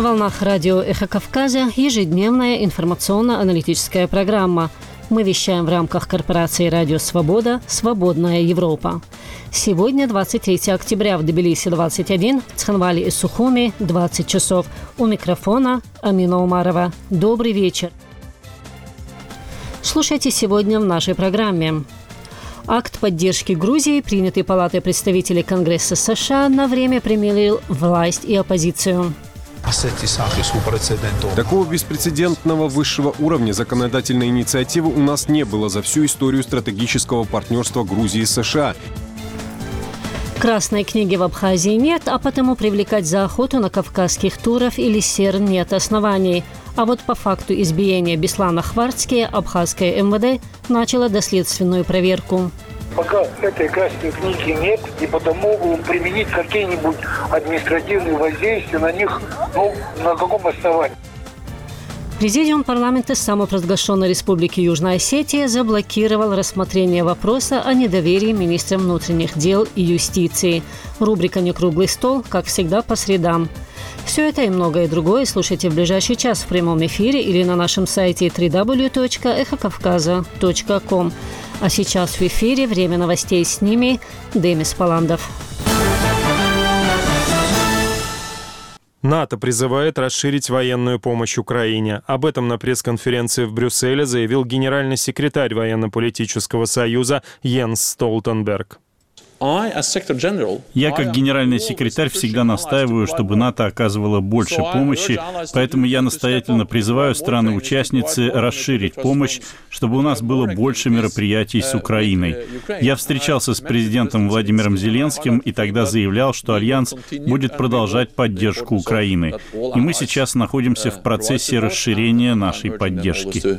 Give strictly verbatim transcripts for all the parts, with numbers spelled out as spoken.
волнах радио «Эхо Кавказа» ежедневная информационно-аналитическая программа. Мы вещаем в рамках корпорации «Радио Свобода. Свободная Европа». Сегодня двадцать третьего октября, в Тбилиси двадцать один, в Цхинвале и Сухуми двадцать часов. У микрофона Амина Умарова. Добрый вечер. Слушайте сегодня в нашей программе. Акт поддержки Грузии, принятый Палатой представителей Конгресса США, на время примирил власть и оппозицию. Такого беспрецедентного высшего уровня законодательной инициативы у нас не было за всю историю стратегического партнерства Грузии и США. Красной книги в Абхазии нет, а потому привлекать за охоту на кавказских туров или сер нет оснований. А вот по факту избиения Беслана Хварцкия абхазское эм вэ дэ начало доследственную проверку. Пока этой красной книги нет, и потому применить какие-нибудь административные воздействия на них, ну, на каком основании? Президиум парламента самопровозглашенной Республики Южная Осетия заблокировал рассмотрение вопроса о недоверии министрам внутренних дел и юстиции. Рубрика «Некруглый стол», как всегда, по средам. Все это и многое другое слушайте в ближайший час в прямом эфире или на нашем сайте дабл ю дабл ю дабл ю точка эхо кавказа точка ком. А сейчас в эфире время новостей, с ними Демис Паландов. НАТО призывает расширить военную помощь Украине. Об этом на пресс-конференции в Брюсселе заявил генеральный секретарь Военно-политического союза Йенс Столтенберг. Я, как генеральный секретарь, всегда настаиваю, чтобы НАТО оказывало больше помощи, поэтому я настоятельно призываю страны-участницы расширить помощь, чтобы у нас было больше мероприятий с Украиной. Я встречался с президентом Владимиром Зеленским и тогда заявлял, что Альянс будет продолжать поддержку Украины. И мы сейчас находимся в процессе расширения нашей поддержки.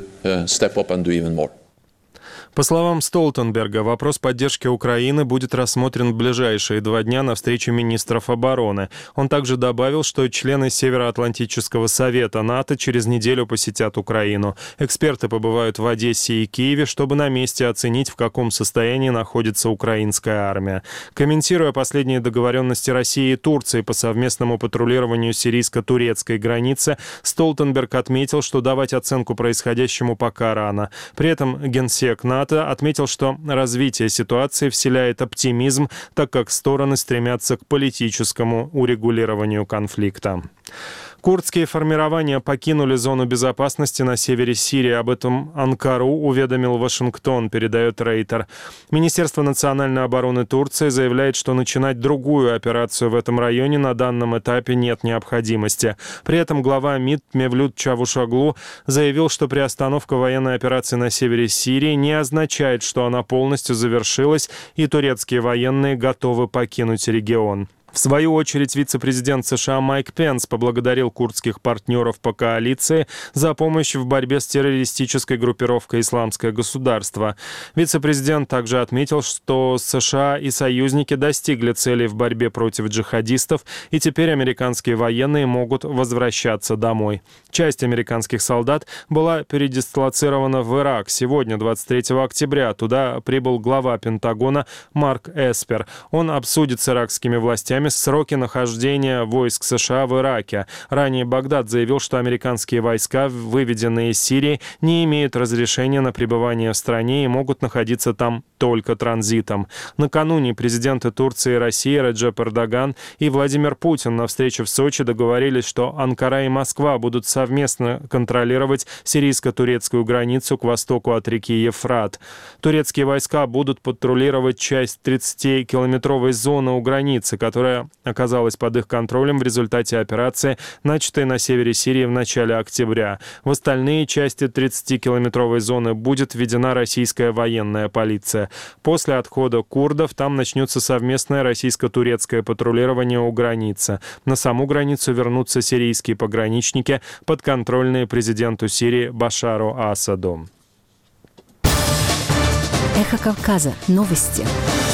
По словам Столтенберга, вопрос поддержки Украины будет рассмотрен в ближайшие два дня на встрече министров обороны. Он также добавил, что члены Североатлантического совета НАТО через неделю посетят Украину. Эксперты побывают в Одессе и Киеве, чтобы на месте оценить, в каком состоянии находится украинская армия. Комментируя последние договоренности России и Турции по совместному патрулированию сирийско-турецкой границы, Столтенберг отметил, что давать оценку происходящему пока рано. При этом генсек НАТО отметил, что развитие ситуации вселяет оптимизм, так как стороны стремятся к политическому урегулированию конфликта. Курдские формирования покинули зону безопасности на севере Сирии. Об этом Анкару уведомил Вашингтон, передает Рейтер. Министерство национальной обороны Турции заявляет, что начинать другую операцию в этом районе на данном этапе нет необходимости. При этом глава МИД Мевлют Чавушоглу заявил, что приостановка военной операции на севере Сирии не означает, что она полностью завершилась, и турецкие военные готовы покинуть регион. В свою очередь, вице-президент США Майк Пенс поблагодарил курдских партнеров по коалиции за помощь в борьбе с террористической группировкой «Исламское государство». Вице-президент также отметил, что США и союзники достигли целей в борьбе против джихадистов, и теперь американские военные могут возвращаться домой. Часть американских солдат была передислоцирована в Ирак. Сегодня, двадцать третьего октября, туда прибыл глава Пентагона Марк Эспер. Он обсудит с иракскими властями сроки нахождения войск США в Ираке. Ранее Багдад заявил, что американские войска, выведенные из Сирии, не имеют разрешения на пребывание в стране и могут находиться там только транзитом. Накануне президенты Турции и России Реджеп Эрдоган и Владимир Путин на встрече в Сочи договорились, что Анкара и Москва будут совместно контролировать сирийско-турецкую границу к востоку от реки Ефрат. Турецкие войска будут патрулировать часть тридцатикилометровой зоны у границы, которая оказалась под их контролем в результате операции, начатой на севере Сирии в начале октября. В остальные части тридцатикилометровой зоны будет введена российская военная полиция. После отхода курдов там начнется совместное российско-турецкое патрулирование у границы. На саму границу вернутся сирийские пограничники, подконтрольные президенту Сирии Башару Асаду. Эхо Кавказа. Новости.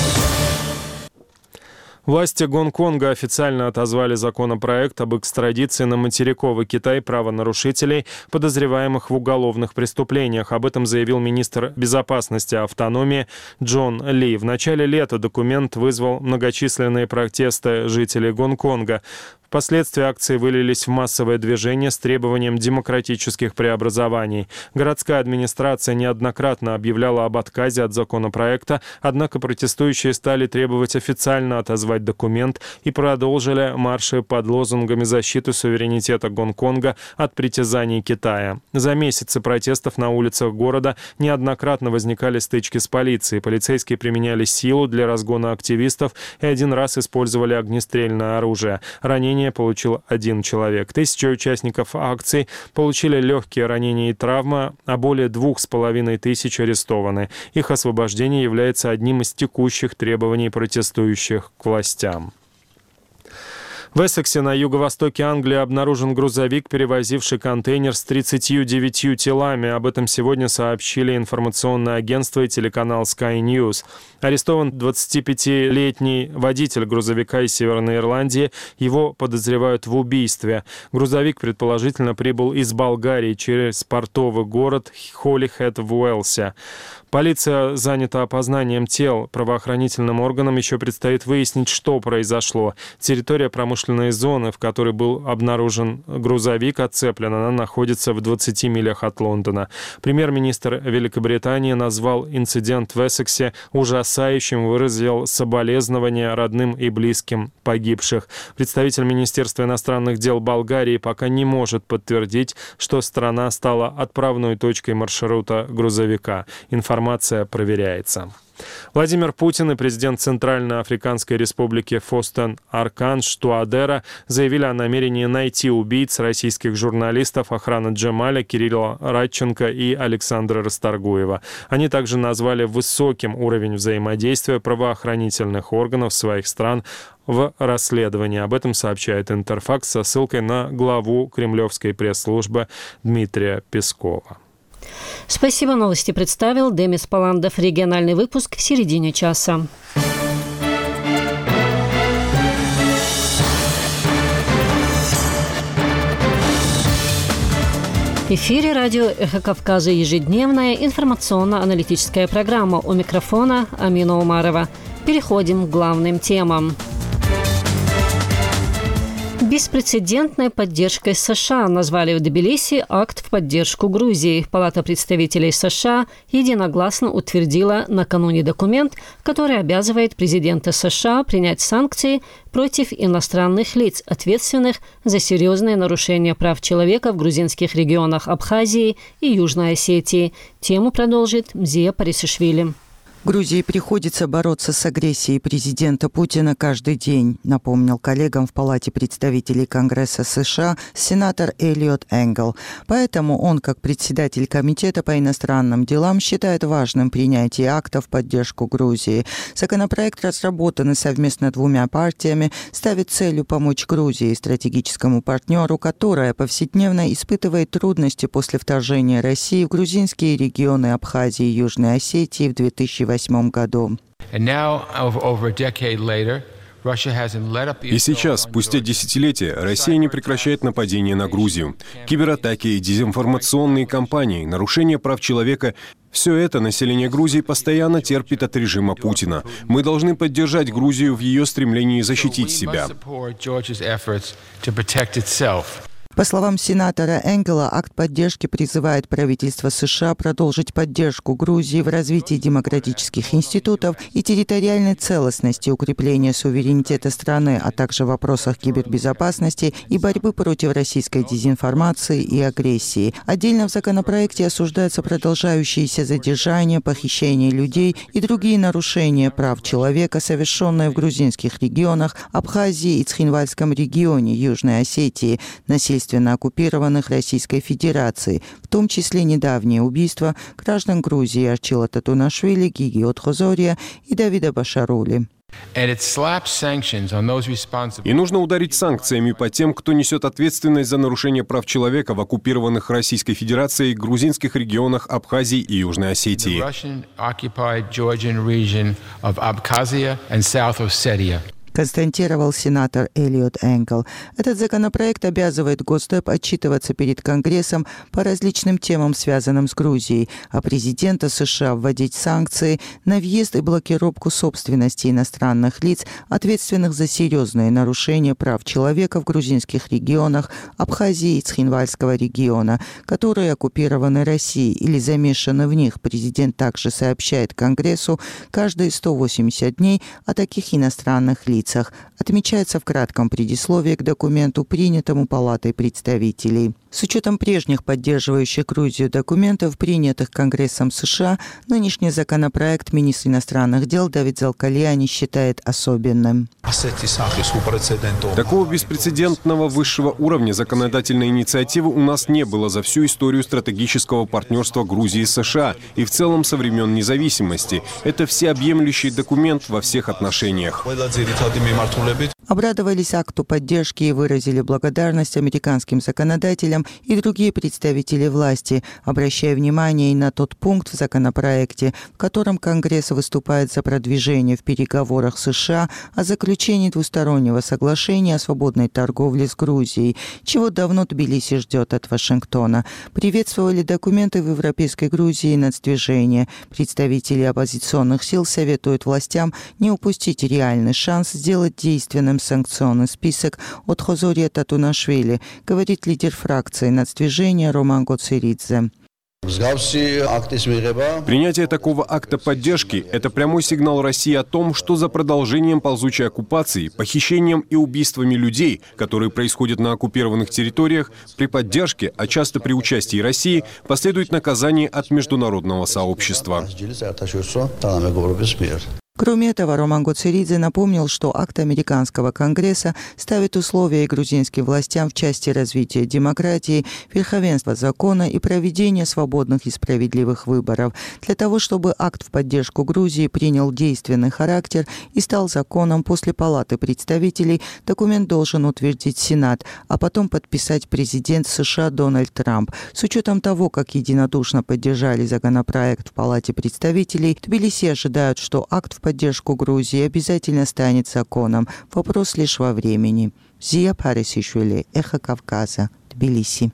Власти Гонконга официально отозвали законопроект об экстрадиции на материковый Китай правонарушителей, подозреваемых в уголовных преступлениях. Об этом заявил министр безопасности автономии Джон Ли. В начале лета документ вызвал многочисленные протесты жителей Гонконга. Впоследствии акции вылились в массовое движение с требованием демократических преобразований. Городская администрация неоднократно объявляла об отказе от законопроекта, однако протестующие стали требовать официально отозвать документ и продолжили марши под лозунгами защиты суверенитета Гонконга от притязаний Китая. За месяцы протестов на улицах города неоднократно возникали стычки с полицией. Полицейские применяли силу для разгона активистов и один раз использовали огнестрельное оружие. Ранение получил один человек. Тысячи участников акций получили легкие ранения и травмы, а более двух с половиной тысяч арестованы. Их освобождение является одним из текущих требований протестующих к властям. В Эссексе на юго-востоке Англии обнаружен грузовик, перевозивший контейнер с тридцатью девятью телами. Об этом сегодня сообщили информационное агентство и телеканал Sky News. Арестован двадцатипятилетний водитель грузовика из Северной Ирландии. Его подозревают в убийстве. Грузовик, предположительно, прибыл из Болгарии через портовый город Холлихэд в Уэльсе. Полиция занята опознанием тел. Правоохранительным органам еще предстоит выяснить, что произошло. Территория промышленной зоны, в которой был обнаружен грузовик, оцеплена. Она находится в двадцати милях от Лондона. Премьер-министр Великобритании назвал инцидент в Эссексе ужасающим, выразил соболезнования родным и близким погибших. Представитель Министерства иностранных дел Болгарии пока не может подтвердить, что страна стала отправной точкой маршрута грузовика. Информация Информация проверяется. Владимир Путин и президент Центральноафриканской республики Фостен Арканж Туадера заявили о намерении найти убийц российских журналистов охраны Джемаля, Кирилла Радченко и Александра Расторгуева. Они также назвали высоким уровень взаимодействия правоохранительных органов своих стран в расследовании. Об этом сообщает Интерфакс со ссылкой на главу кремлевской пресс-службы Дмитрия Пескова. Спасибо. Новости представил Демис Паландов. Региональный выпуск в середине часа. В эфире радио «Эхо Кавказа» ежедневная информационно-аналитическая программа. У микрофона Амина Умарова. Переходим к главным темам. Беспрецедентной поддержкой США назвали в Тбилиси акт в поддержку Грузии. Палата представителей США единогласно утвердила накануне документ, который обязывает президента США принять санкции против иностранных лиц, ответственных за серьезные нарушения прав человека в грузинских регионах Абхазии и Южной Осетии. Тему продолжит Мзия Парисишвили. Грузии приходится бороться с агрессией президента Путина каждый день, напомнил коллегам в Палате представителей Конгресса США сенатор Элиот Энгл. Поэтому он, как председатель Комитета по иностранным делам, считает важным принятие акта в поддержку Грузии. Законопроект, разработанный совместно двумя партиями, ставит целью помочь Грузии, стратегическому партнеру, которая повседневно испытывает трудности после вторжения России в грузинские регионы Абхазии и Южной Осетии в две тысячи восьмом году. И сейчас, спустя десятилетия, Россия не прекращает нападения на Грузию. Кибератаки и дезинформационные кампании, нарушение прав человека – все это население Грузии постоянно терпит от режима Путина. Мы должны поддержать Грузию в ее стремлении защитить себя. По словам сенатора Энгела, акт поддержки призывает правительство США продолжить поддержку Грузии в развитии демократических институтов и территориальной целостности, укрепления суверенитета страны, а также в вопросах кибербезопасности и борьбы против российской дезинформации и агрессии. Отдельно в законопроекте осуждаются продолжающиеся задержания, похищения людей и другие нарушения прав человека, совершенные в грузинских регионах Абхазии и Цхинвальском регионе Южной Осетии, насильственно оккупированных Российской Федерацией, в том числе недавнее убийство граждан Грузии Арчила Татунашвили, Гиги Отхозория и Давида Башарули. И нужно ударить санкциями по тем, кто несет ответственность за нарушение прав человека в оккупированных Российской Федерацией грузинских регионах Абхазии и Южной Осетии. констатировал сенатор Элиот Энгл. Этот законопроект обязывает Госдеп отчитываться перед Конгрессом по различным темам, связанным с Грузией, а президента США вводить санкции на въезд и блокировку собственности иностранных лиц, ответственных за серьезные нарушения прав человека в грузинских регионах Абхазии и Цхинвальского региона, которые оккупированы Россией или замешаны в них. Президент также сообщает Конгрессу каждые сто восемьдесят дней о таких иностранных лицах. Отмечается в кратком предисловии к документу, принятому Палатой представителей. С учетом прежних поддерживающих Грузию документов, принятых Конгрессом США, нынешний законопроект министр иностранных дел Давид Залкальяни считает особенным. Такого беспрецедентного высшего уровня законодательной инициативы у нас не было за всю историю стратегического партнерства Грузии с США и в целом со времен независимости. Это всеобъемлющий документ во всех отношениях. Обрадовались акту поддержки и выразили благодарность американским законодателям и другие представители власти, обращая внимание и на тот пункт в законопроекте, в котором Конгресс выступает за продвижение в переговорах с США о заключении двустороннего соглашения о свободной торговле с Грузией, чего давно Тбилиси ждет от Вашингтона. Приветствовали документы в Европейской Грузии и нацдвижение. Представители оппозиционных сил советуют властям не упустить реальный шанс сделать действенным санкционный список от Хозория Татунашвили, говорит лидер фракции нацдвижения Роман Гоцеридзе. Принятие такого акта поддержки – это прямой сигнал России о том, что за продолжением ползучей оккупации, похищением и убийствами людей, которые происходят на оккупированных территориях, при поддержке, а часто при участии России, последует наказание от международного сообщества. Кроме этого, Роман Гоцеридзе напомнил, что акт американского Конгресса ставит условия грузинским властям в части развития демократии, верховенства закона и проведения свободных и справедливых выборов. Для того, чтобы акт в поддержку Грузии принял действенный характер и стал законом, после Палаты представителей документ должен утвердить Сенат, а потом подписать президент США Дональд Трамп. С учетом того, как единодушно поддержали законопроект в Палате представителей, Тбилиси ожидают, что акт в поддержку Грузии обязательно станет законом. Вопрос лишь во времени. Зия Парисишвили, Эхо Кавказа, Тбилиси.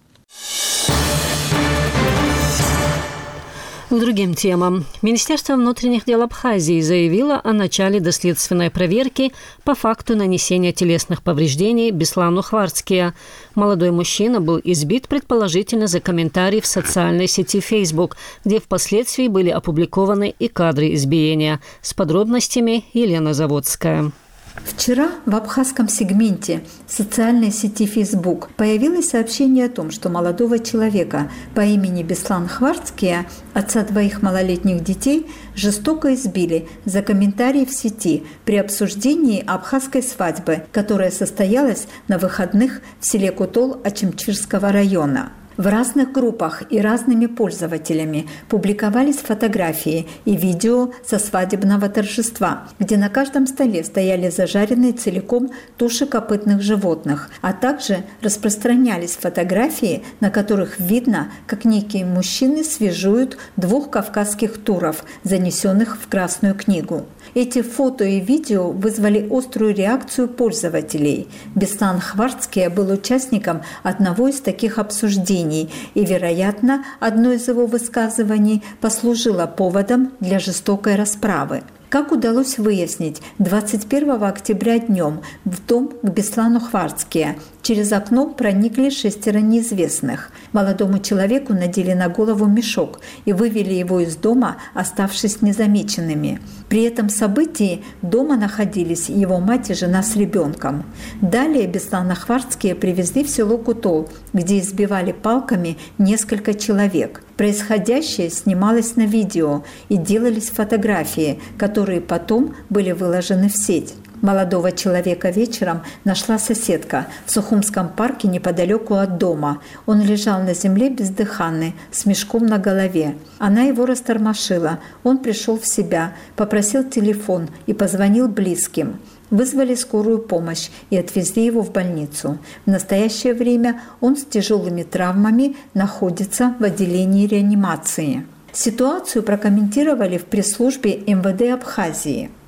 К другим темам. Министерство внутренних дел Абхазии заявило о начале доследственной проверки по факту нанесения телесных повреждений Беслану Хварцкия. Молодой мужчина был избит предположительно за комментарий в социальной сети Facebook, где впоследствии были опубликованы и кадры избиения. С подробностями Елена Заводская. Вчера в абхазском сегменте социальной сети Facebook появилось сообщение о том, что молодого человека по имени Беслан Хварцкия, отца двоих малолетних детей, жестоко избили за комментарии в сети при обсуждении абхазской свадьбы, которая состоялась на выходных в селе Кутол Ачимчирского района. В разных группах и разными пользователями публиковались фотографии и видео со свадебного торжества, где на каждом столе стояли зажаренные целиком туши копытных животных, а также распространялись фотографии, на которых видно, как некие мужчины свежуют двух кавказских туров, занесенных в Красную книгу. Эти фото и видео вызвали острую реакцию пользователей. Беслан Хварцкий был участником одного из таких обсуждений, и, вероятно, одно из его высказываний послужило поводом для жестокой расправы. Как удалось выяснить, двадцать первого октября днем в дом к Беслану Хварцкия через окно проникли шестеро неизвестных. Молодому человеку надели на голову мешок и вывели его из дома, оставшись незамеченными. При этом событии дома находились его мать и жена с ребенком. Далее Беслана Хварцкия привезли в село Кутол, где избивали палками несколько человек. Происходящее снималось на видео и делались фотографии, которые потом были выложены в сеть. Молодого человека вечером нашла соседка в Сухумском парке неподалеку от дома. Он лежал на земле бездыханный, с мешком на голове. Она его растормошила. Он пришел в себя, попросил телефон и позвонил близким. Вызвали скорую помощь и отвезли его в больницу. В настоящее время он с тяжелыми травмами находится в отделении реанимации. Ситуацию прокомментировали в пресс-службе эм вэ дэ Абхазии.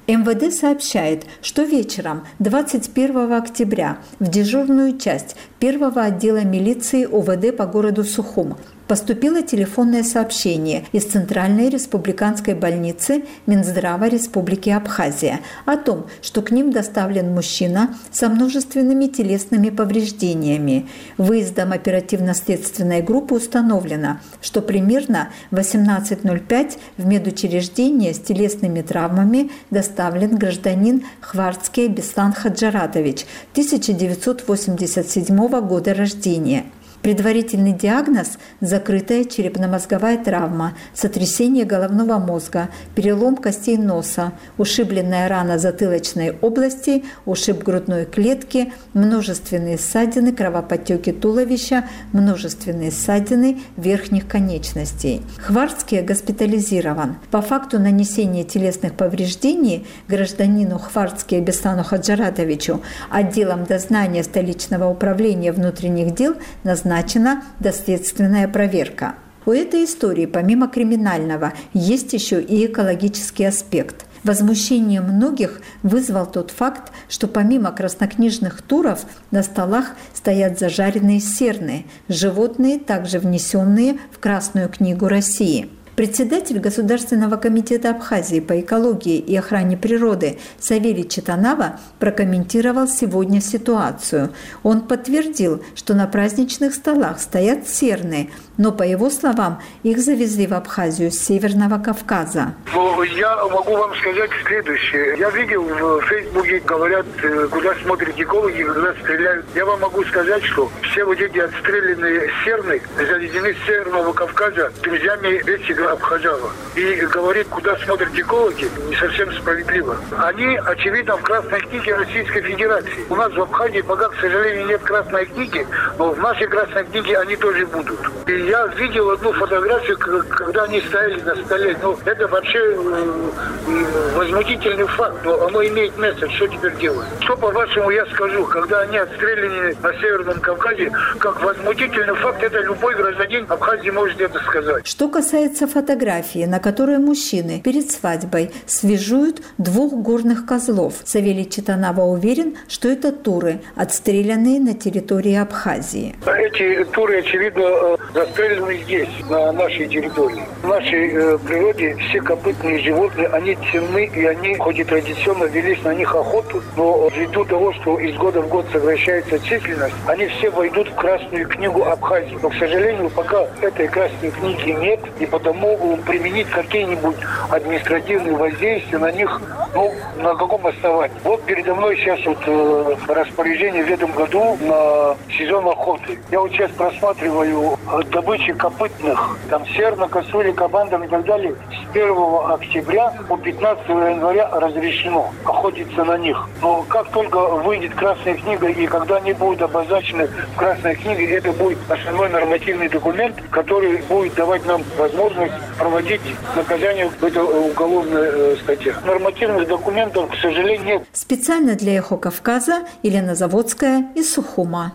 эм вэ дэ сообщает, что вечером двадцать первого октября в дежурную часть первого отдела милиции о вэ дэ по городу Сухум поступило телефонное сообщение из Центральной республиканской больницы Минздрава Республики Абхазия о том, что к ним доставлен мужчина со множественными телесными повреждениями. Выездом оперативно-следственной группы установлено, что примерно в восемнадцать ноль пять в медучреждение с телесными травмами доставлен гражданин Хварцкий Беслан Хаджаратович, тысяча девятьсот восемьдесят седьмого года рождения. Предварительный диагноз – закрытая черепно-мозговая травма, сотрясение головного мозга, перелом костей носа, ушибленная рана затылочной области, ушиб грудной клетки, множественные ссадины, кровоподтеки туловища, множественные ссадины верхних конечностей. Хварцкий госпитализирован. По факту нанесения телесных повреждений гражданину Хварцкий Беслану Хаджаратовичу отделом дознания столичного управления внутренних дел назначено назначена доследственная проверка. У этой истории, помимо криминального, есть еще и экологический аспект. Возмущение многих вызвал тот факт, что помимо краснокнижных туров на столах стоят зажаренные серны, животные, также внесенные в Красную книгу России. Председатель Государственного комитета Абхазии по экологии и охране природы Савелий Читанава прокомментировал сегодня ситуацию. Он подтвердил, что на праздничных столах стоят серны, но, по его словам, их завезли в Абхазию с Северного Кавказа. Ну, я могу вам сказать следующее. Я видел в Фейсбуке, говорят, куда смотрят экологи, когда стреляют. Я вам могу сказать, что все вот эти отстрелянные серны завезены с Северного Кавказа друзьями Бесига Абхазова. И говорит, куда смотрят экологи, не совсем справедливо. Они, очевидно, в Красной книге Российской Федерации. У нас в Абхазии пока, к сожалению, нет Красной книги, но в нашей Красной книге они тоже будут. И я видел одну фотографию, когда они стояли на столе. Ну, это вообще э, возмутительный факт, но оно имеет место. Что теперь делать? Что, по-вашему, я скажу, когда они отстреляны на Северном Кавказе, как возмутительный факт, это любой гражданин Абхазии может это сказать. Что касается фотографии, на которой мужчины перед свадьбой свежуют двух горных козлов, Савелий Читанава уверен, что это туры, отстрелянные на территории Абхазии. Эти туры, очевидно, застрелены здесь, на нашей территории. В нашей э, природе все копытные животные, они ценны, и они, хоть и традиционно велись на них охоту, но ввиду того, что из года в год сокращается численность, они все войдут в Красную книгу Абхазии. Но, к сожалению, пока этой Красной книги нет, и потому применить какие-нибудь административные воздействия на них, ну, на каком основании? Вот передо мной сейчас вот э, распоряжение в этом году на сезон охоты. Я вот сейчас просматриваю добычи копытных, там серна, косули, кабан и так далее. С первого октября по пятнадцатого января разрешено охотиться на них. Но как только выйдет Красная книга и когда они будут обозначены в Красной книге, это будет основной нормативный документ, который будет давать нам возможность проводить наказание в этой уголовной статье. Нормативных документов, к сожалению, нет. Специально для «Эхо Кавказа» Елена Заводская из Сухума.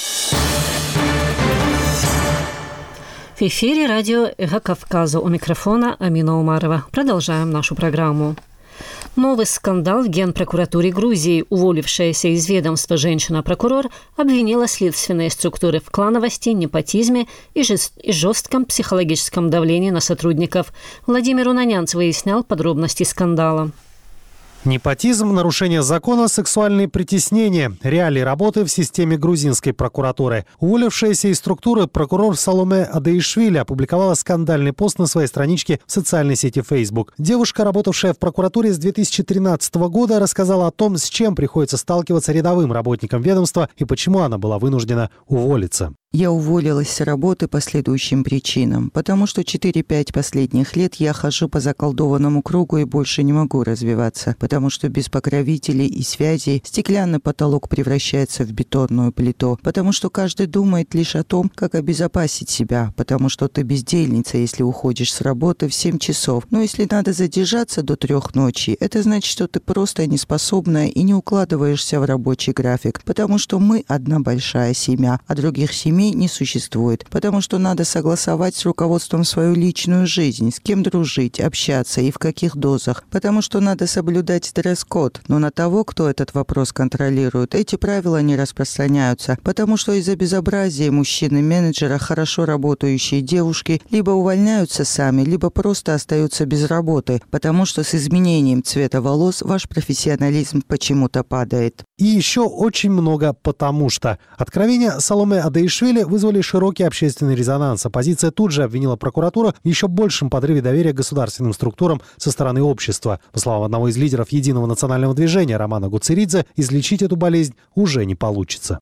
В эфире радио «Эхо Кавказа», у микрофона Амина Умарова. Продолжаем нашу программу. Новый скандал в Генпрокуратуре Грузии. Уволившаяся из ведомства женщина-прокурор обвинила следственные структуры в клановости, непотизме и жестком психологическом давлении на сотрудников. Владимир Унанянц выяснял подробности скандала. Непотизм, нарушение закона, сексуальные притеснения – реалии работы в системе грузинской прокуратуры. Уволившаяся из структуры прокурор Саломе Адаишвили опубликовала скандальный пост на своей страничке в социальной сети Facebook. Девушка, работавшая в прокуратуре с две тысячи тринадцатого года, рассказала о том, с чем приходится сталкиваться рядовым работникам ведомства и почему она была вынуждена уволиться. Я уволилась с работы по следующим причинам. Потому что четыре-пять последних лет я хожу по заколдованному кругу и больше не могу развиваться. Потому что без покровителей и связей стеклянный потолок превращается в бетонную плиту. Потому что каждый думает лишь о том, как обезопасить себя. Потому что ты бездельница, если уходишь с работы в семь часов. Но если надо задержаться до трех ночи, это значит, что ты просто неспособная и не укладываешься в рабочий график. Потому что мы одна большая семья, а других семей семьи не существует, потому что надо согласовать с руководством свою личную жизнь, с кем дружить, общаться и в каких дозах, потому что надо соблюдать дресс-код, но на того, кто этот вопрос контролирует, эти правила не распространяются, потому что из-за безобразия мужчины-менеджера хорошо работающие девушки либо увольняются сами, либо просто остаются без работы, потому что с изменением цвета волос ваш профессионализм почему-то падает. И еще очень много «потому что». Откровения Саломе Адаишвили вызвали широкий общественный резонанс. Оппозиция тут же обвинила прокуратуру в еще большем подрыве доверия к государственным структурам со стороны общества. По словам одного из лидеров Единого национального движения Романа Гуцеридзе, излечить эту болезнь уже не получится.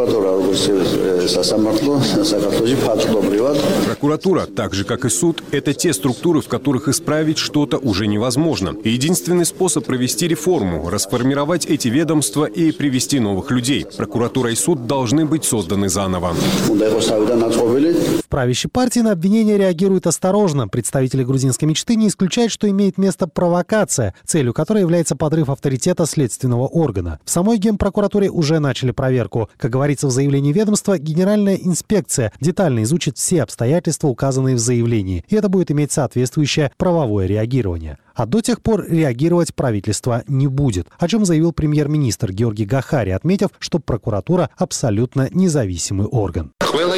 Прокуратура, так же как и суд, это те структуры, в которых исправить что-то уже невозможно. И единственный способ провести реформу – расформировать эти ведомства и привести новых людей. Прокуратура и суд должны быть созданы заново. В правящей партии на обвинения реагируют осторожно. Представители грузинской мечты не исключают, что имеет место провокация, целью которой является подрыв авторитета следственного органа. В самой Генпрокуратуре уже начали проверку. Как говорится в заявлении ведомства, Генеральная инспекция детально изучит все обстоятельства, указанные в заявлении, и это будет иметь соответствующее правовое реагирование. А до тех пор реагировать правительство не будет, о чем заявил премьер-министр Георгий Гахари, отметив, что прокуратура абсолютно независимый орган.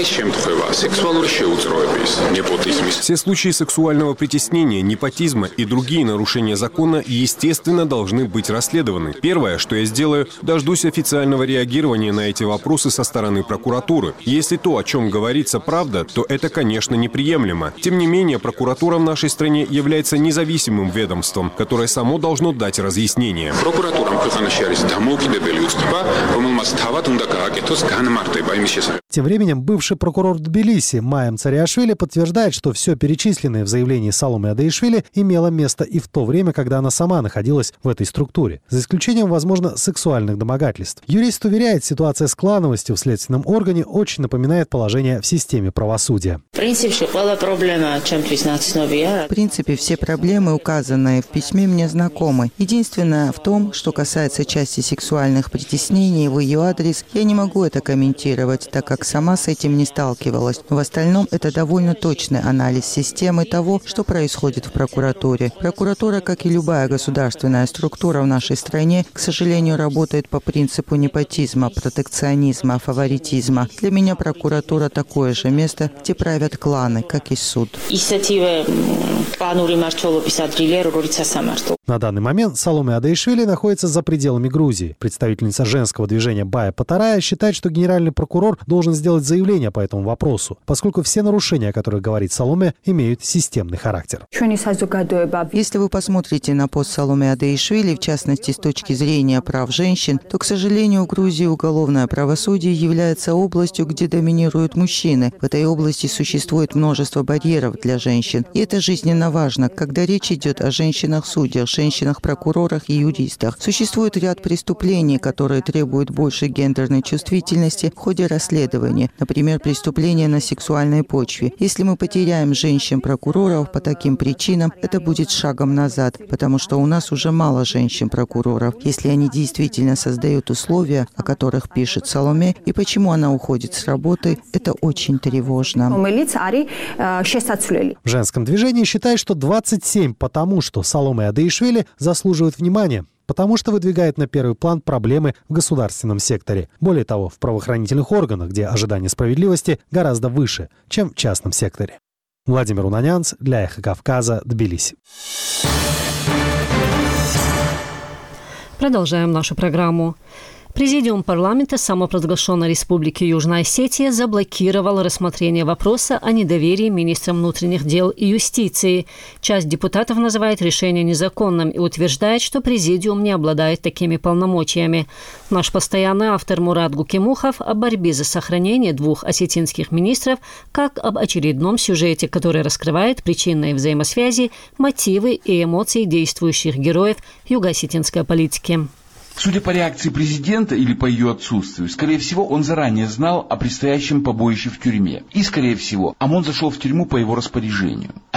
Все случаи сексуального притеснения, непотизма и другие нарушения закона, естественно, должны быть расследованы. Первое, что я сделаю, дождусь официального реагирования на эти вопросы со стороны прокуратуры. Если то, о чем говорится, правда, то это, конечно, неприемлемо. Тем не менее, прокуратура в нашей стране является независимым ведомством, которое само должно дать разъяснение. Тем временем бывший прокурор Тбилиси Маем Цариашвили подтверждает, что все перечисленное в заявлении Саломе Адаишвили имело место и в то время, когда она сама находилась в этой структуре, за исключением, возможно, сексуальных домогательств. Юрист уверяет, ситуация с клановостью в следственном органе очень напоминает положение в системе правосудия. В принципе, все проблемы, указанные в письме, мне знакомы. Единственное в том, что касается части сексуальных притеснений в ее адрес, я не могу это комментировать, так как сама с этим не сталкивалась. В остальном, это довольно точный анализ системы того, что происходит в прокуратуре. Прокуратура, как и любая государственная структура в нашей стране, к сожалению, работает по принципу непотизма, протекционизма, фаворитизма. Для меня прокуратура такое же место, где правят кланы, как и суд. На данный момент Саломе Адаишвили находится за пределами Грузии. Представительница женского движения Бая Патарая считает, что генеральный прокурор должен сделать заявление по этому вопросу, поскольку все нарушения, о которых говорит Саломе, имеют системный характер. Если вы посмотрите на пост Саломе Адаишвили, в частности, с точки зрения прав женщин, то, к сожалению, в Грузии уголовное правосудие является областью, где доминируют мужчины. В этой области существует множество барьеров для женщин. И это жизненно важно, когда речь идет о женщинах-судьях, женщинах-прокурорах и юристах. Существует ряд преступлений, которые требуют большей гендерной чувствительности в ходе расследования. Например, преступления на сексуальной почве. Если мы потеряем женщин-прокуроров по таким причинам, это будет шагом назад, потому что у нас уже мало женщин-прокуроров. Если они действительно создают условия, о которых пишет Саломе, и почему она уходит с работы, это очень тревожно. В женском движении считают, что двадцать семь потому, что Саломе Адаишвили заслуживает внимания, потому что выдвигает на первый план проблемы в государственном секторе. Более того, в правоохранительных органах, где ожидание справедливости гораздо выше, чем в частном секторе. Владимир Унанянц для Эхо Кавказа, Тбилиси. Продолжаем нашу программу. Президиум парламента самопровозглашенной Республики Южная Осетия заблокировал рассмотрение вопроса о недоверии министрам внутренних дел и юстиции. Часть депутатов называет решение незаконным и утверждает, что президиум не обладает такими полномочиями. Наш постоянный автор Мурат Гукимухов о борьбе за сохранение двух осетинских министров, как об очередном сюжете, который раскрывает причинные взаимосвязи, мотивы и эмоции действующих героев юго-осетинской политики. Судя по реакции президента или по ее отсутствию, скорее всего, он заранее знал о предстоящем побоище в тюрьме. И, скорее всего, ОМОН зашел в тюрьму по его распоряжению.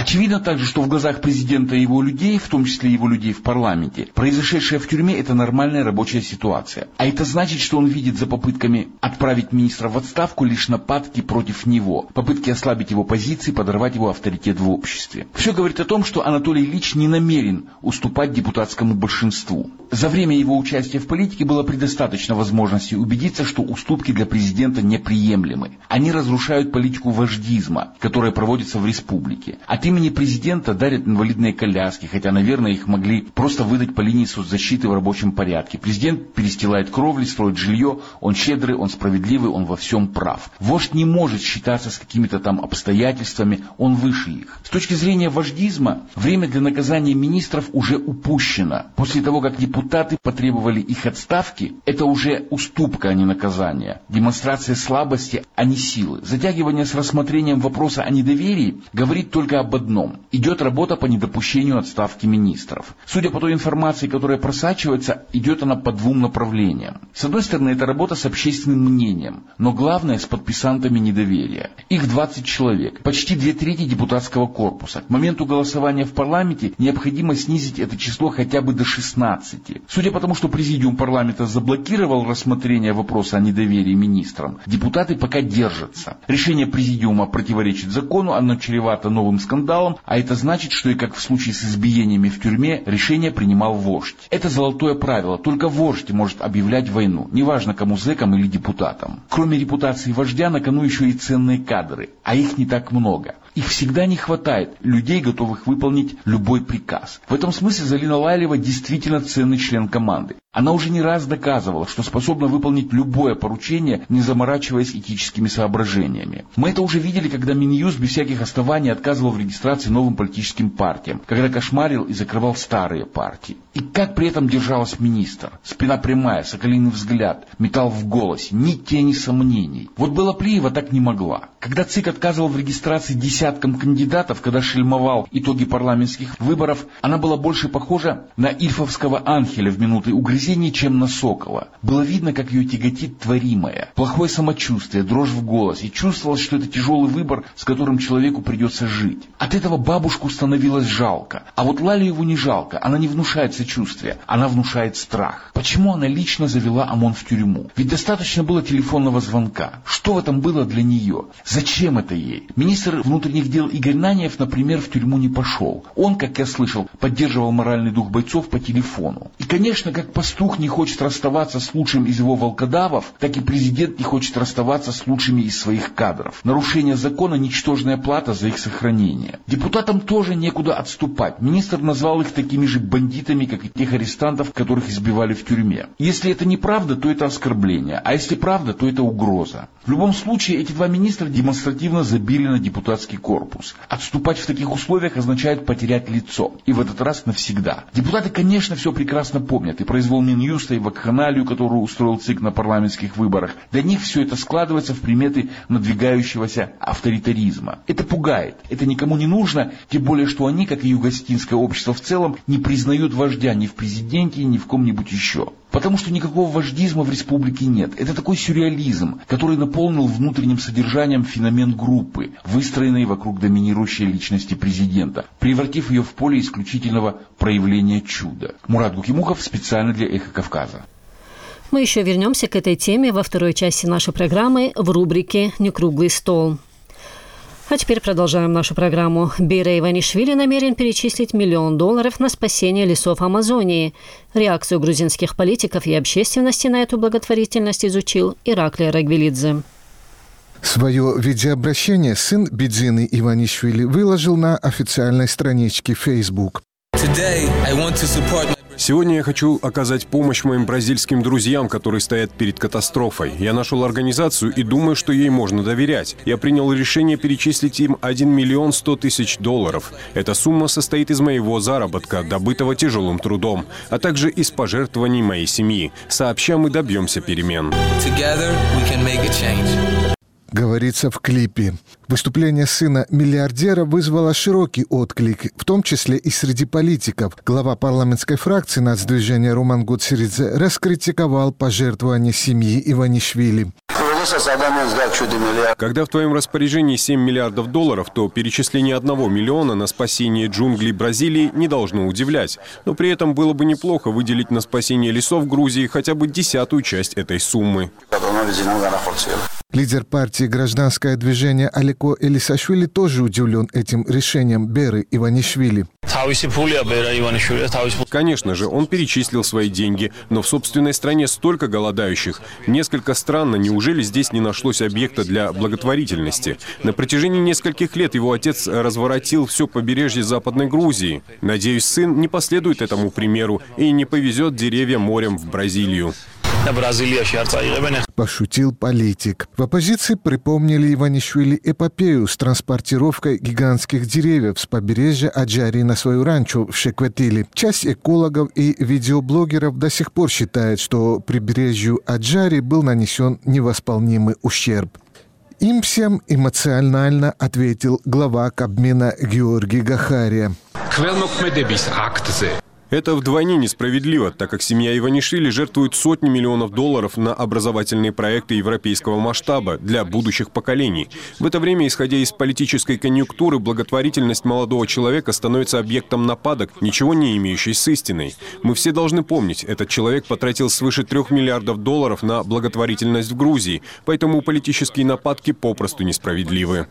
Очевидно также, что в глазах президента и его людей, в том числе его людей в парламенте, произошедшее в тюрьме – это нормальная рабочая ситуация. А это значит, что он видит за попытками отправить министра в отставку лишь нападки против него, попытки ослабить его позиции, подорвать его авторитет в обществе. Все говорит о том, что Анатолий Ильич не намерен уступать депутатскому большинству. За время его участия в политике было предостаточно возможностей убедиться, что уступки для президента неприемлемы. Они разрушают политику вождизма, которая проводится в республике. От имени президента дарят инвалидные коляски, хотя, наверное, их могли просто выдать по линии соцзащиты в рабочем порядке. Президент перестилает кровли, строит жилье, он щедрый, он справедливый, он во всем прав. Вождь не может считаться с какими-то там обстоятельствами, он выше их. С точки зрения вождизма, время для наказания министров уже упущено. После того, как депутаты потребовали их отставки, это уже уступка, а не наказание. Демонстрация слабости, а не силы. Затягивание с рассмотрением вопроса о недоверии говорит только об одном. Идет работа по недопущению отставки министров. Судя по той информации, которая просачивается, идет она по двум направлениям. С одной стороны, это работа с общественным мнением, но главное, с подписантами недоверия. Их двадцать человек, почти две трети депутатского корпуса. К моменту голосования в парламенте необходимо снизить это число хотя бы до шестнадцати. Судя по тому, что президиум парламента заблокировал рассмотрение вопроса о недоверии министрам, депутаты пока держатся. Решение президиума противоречит закону, оно чревато новым скандалом, а это значит, что и как в случае с избиениями в тюрьме, решение принимал вождь. Это золотое правило, только вождь может объявлять войну, неважно кому, зэкам или депутатам. Кроме репутации вождя, на кону еще и ценные кадры, а их не так много. Их всегда не хватает, людей, готовых выполнить любой приказ. В этом смысле Залина Лайлева действительно ценный член команды. Она уже не раз доказывала, что способна выполнить любое поручение, не заморачиваясь этическими соображениями. Мы это уже видели, когда Минюст без всяких оснований отказывал в регистрации новым политическим партиям, когда кошмарил и закрывал старые партии. И как при этом держалась министр? Спина прямая, соколиный взгляд, металл в голосе, ни тени сомнений. Вот Белоплиева так не могла. Когда ЦИК отказывал в регистрации десяткам кандидатов, когда шельмовал итоги парламентских выборов, она была больше похожа на ильфовского Анхеля в минуты угрызений, чем на сокола. Было видно, как ее тяготит творимое. Плохое самочувствие, дрожь в голосе. Чувствовалось, что это тяжелый выбор, с которым человеку придется жить. От этого бабушку становилось жалко. А вот Лалиеву не жалко. Она не внушает сочувствия. Она внушает страх. Почему она лично завела ОМОН в тюрьму? Ведь достаточно было телефонного звонка. Что в этом было для нее? Зачем это ей? Министр внутренних дел Игорь Наньев, например, в тюрьму не пошел. Он, как я слышал, поддерживал моральный дух бойцов по телефону. И, конечно, как пастух не хочет расставаться с лучшим из его волкодавов, так и президент не хочет расставаться с лучшими из своих кадров. Нарушение закона – ничтожная плата за их сохранение. Депутатам тоже некуда отступать. Министр назвал их такими же бандитами, как и тех арестантов, которых избивали в тюрьме. Если это неправда, то это оскорбление, а если правда, то это угроза. В любом случае, эти два министра демонстративно забили на депутатский корпус. Отступать в таких условиях означает потерять лицо. И в этот раз навсегда. Депутаты, конечно, все прекрасно помнят. И произвол Минюста, и вакханалию, которую устроил ЦИК на парламентских выборах. Для них все это складывается в приметы надвигающегося авторитаризма. Это пугает. Это никому не нужно. Тем более, что они, как и югославянское общество в целом, не признают вождя ни в президенте, ни в ком-нибудь еще. Потому что никакого вождизма в республике нет. Это такой сюрреализм, который наполнил внутренним содержанием феномен группы, выстроенной вокруг доминирующей личности президента, превратив ее в поле исключительного проявления чуда. Мурат Гукимухов специально для «Эхо Кавказа». Мы еще вернемся к этой теме во второй части нашей программы в рубрике «Некруглый стол». А теперь продолжаем нашу программу. Бейра Иванишвили намерен перечислить миллион долларов на спасение лесов Амазонии. Реакцию грузинских политиков и общественности на эту благотворительность изучил Ираклий Рагвелидзе. Свое видеообращение сын Бидзины Иванишвили выложил на официальной страничке Facebook. Сегодня я хочу оказать помощь моим бразильским друзьям, которые стоят перед катастрофой. Я нашел организацию и думаю, что ей можно доверять. Я принял решение перечислить им один миллион сто тысяч долларов. Эта сумма состоит из моего заработка, добытого тяжелым трудом, а также из пожертвований моей семьи. Сообща мы добьемся перемен. Говорится в клипе. Выступление сына миллиардера вызвало широкий отклик, в том числе и среди политиков. Глава парламентской фракции нацдвижения Роман Гуцеридзе раскритиковал пожертвования семьи Иванишвили. Когда в твоем распоряжении семь миллиардов долларов, то перечисление одного миллиона на спасение джунглей Бразилии не должно удивлять. Но при этом было бы неплохо выделить на спасение лесов Грузии хотя бы десятую часть этой суммы. Лидер партии «Гражданское движение» Алеко Элисашвили тоже удивлен этим решением Беры Иванишвили. Конечно же, он перечислил свои деньги, но в собственной стране столько голодающих. Несколько странно, неужели здесь не нашлось объекта для благотворительности? На протяжении нескольких лет его отец разворотил все побережье Западной Грузии. Надеюсь, сын не последует этому примеру и не повезет деревья морем в Бразилию. Пошутил политик. В оппозиции припомнили Иванишвили эпопею с транспортировкой гигантских деревьев с побережья Аджари на свою ранчо в Шекветиле. Часть экологов и видеоблогеров до сих пор считает, что прибережью Аджари был нанесен невосполнимый ущерб. Им всем эмоционально ответил глава Кабмина Георгий Гахария. Это вдвойне несправедливо, так как семья Иванишвили жертвует сотни миллионов долларов на образовательные проекты европейского масштаба для будущих поколений. В это время, исходя из политической конъюнктуры, благотворительность молодого человека становится объектом нападок, ничего не имеющей с истиной. Мы все должны помнить, этот человек потратил свыше трех миллиардов долларов на благотворительность в Грузии, поэтому политические нападки попросту несправедливы.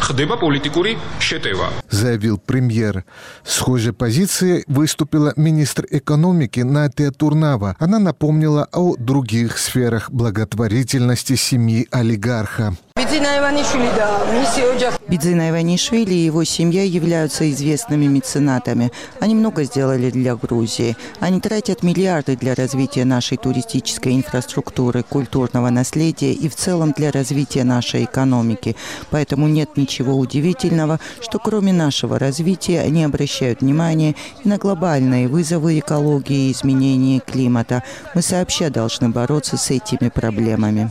Заявил премьер. Схожей позицией выступила министр экономики Натия Турнава. Она напомнила о других сферах благотворительности семьи олигарха. Бидзина Иванишвили и его семья являются известными меценатами. Они много сделали для Грузии. Они тратят миллиарды для развития нашей туристической инфраструктуры, культурного наследия и в целом для развития нашей экономики. Поэтому нет ничего удивительного, что кроме нашего развития они обращают внимание и на глобальные вызовы экологии и изменения климата. Мы сообща должны бороться с этими проблемами.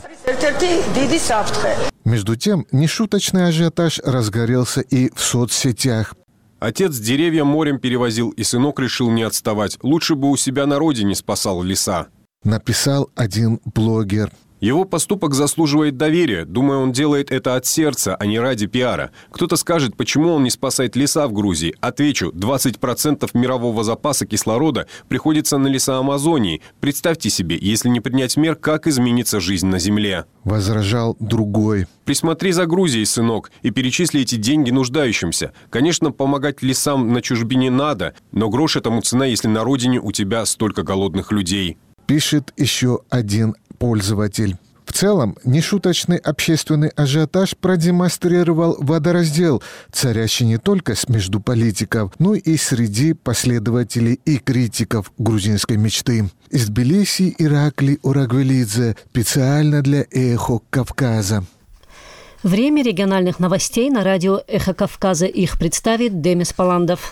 Между тем, нешуточный ажиотаж разгорелся и в соцсетях. Отец деревья морем перевозил, и сынок решил не отставать. Лучше бы у себя на родине спасал леса. Написал один блогер. Его поступок заслуживает доверия. Думаю, он делает это от сердца, а не ради пиара. Кто-то скажет, почему он не спасает леса в Грузии. Отвечу, двадцать процентов мирового запаса кислорода приходится на леса Амазонии. Представьте себе, если не принять мер, как изменится жизнь на Земле. Возражал другой. Присмотри за Грузией, сынок, и перечисли эти деньги нуждающимся. Конечно, помогать лесам на чужбине надо, но грош этому цена, если на родине у тебя столько голодных людей. Пишет еще один пользователь. В целом, нешуточный общественный ажиотаж продемонстрировал водораздел, царящий не только между политиков, но и среди последователей и критиков грузинской мечты. Из Тбилиси Иракли Урагвелидзе специально для «Эхо Кавказа». Время региональных новостей на радио «Эхо Кавказа». Их представит Демис Паландов.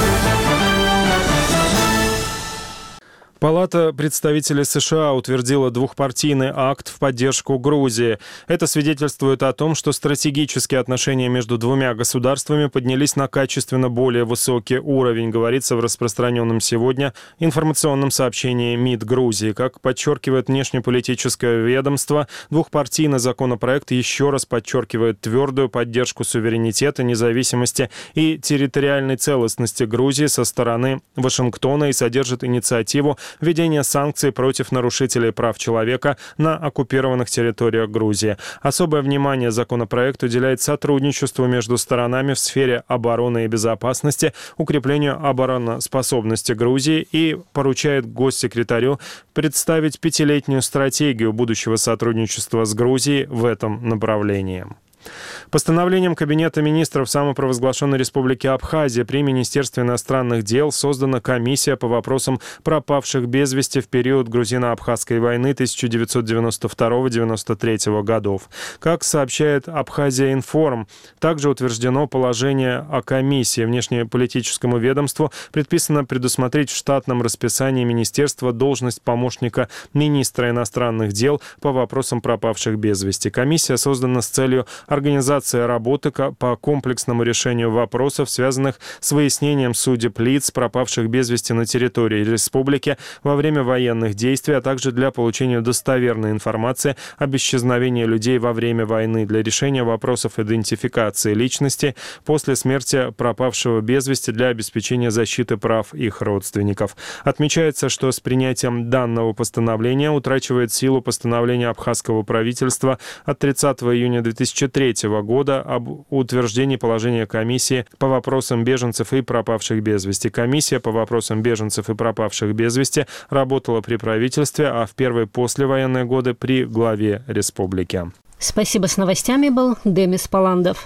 Палата представителей США утвердила двухпартийный акт в поддержку Грузии. Это свидетельствует о том, что стратегические отношения между двумя государствами поднялись на качественно более высокий уровень, говорится в распространенном сегодня информационном сообщении МИД Грузии. Как подчеркивает внешнеполитическое ведомство, двухпартийный законопроект еще раз подчеркивает твердую поддержку суверенитета, независимости и территориальной целостности Грузии со стороны Вашингтона и содержит инициативу введение санкций против нарушителей прав человека на оккупированных территориях Грузии. Особое внимание законопроект уделяет сотрудничеству между сторонами в сфере обороны и безопасности, укреплению обороноспособности Грузии и поручает госсекретарю представить пятилетнюю стратегию будущего сотрудничества с Грузией в этом направлении. Постановлением Кабинета министров самопровозглашенной Республики Абхазия при Министерстве иностранных дел создана комиссия по вопросам пропавших без вести в период грузино-абхазской войны тысяча девятьсот девяносто второго — девяносто третьего годов. Как сообщает Абхазия Информ, также утверждено положение о комиссии. Внешнеполитическому ведомству предписано предусмотреть в штатном расписании министерства должность помощника министра иностранных дел по вопросам пропавших без вести. Комиссия создана с целью организация работы по комплексному решению вопросов, связанных с выяснением судеб лиц, пропавших без вести на территории республики во время военных действий, а также для получения достоверной информации об исчезновении людей во время войны, для решения вопросов идентификации личности после смерти пропавшего без вести, для обеспечения защиты прав их родственников. Отмечается, что с принятием данного постановления утрачивает силу постановление абхазского правительства от тридцатого июня две тысячи третьего года об утверждении положения комиссии по вопросам беженцев и пропавших без вести. Комиссия по вопросам беженцев и пропавших без вести работала при правительстве, а в первые послевоенные годы при главе республики. Спасибо. С новостями был Демис Паландов.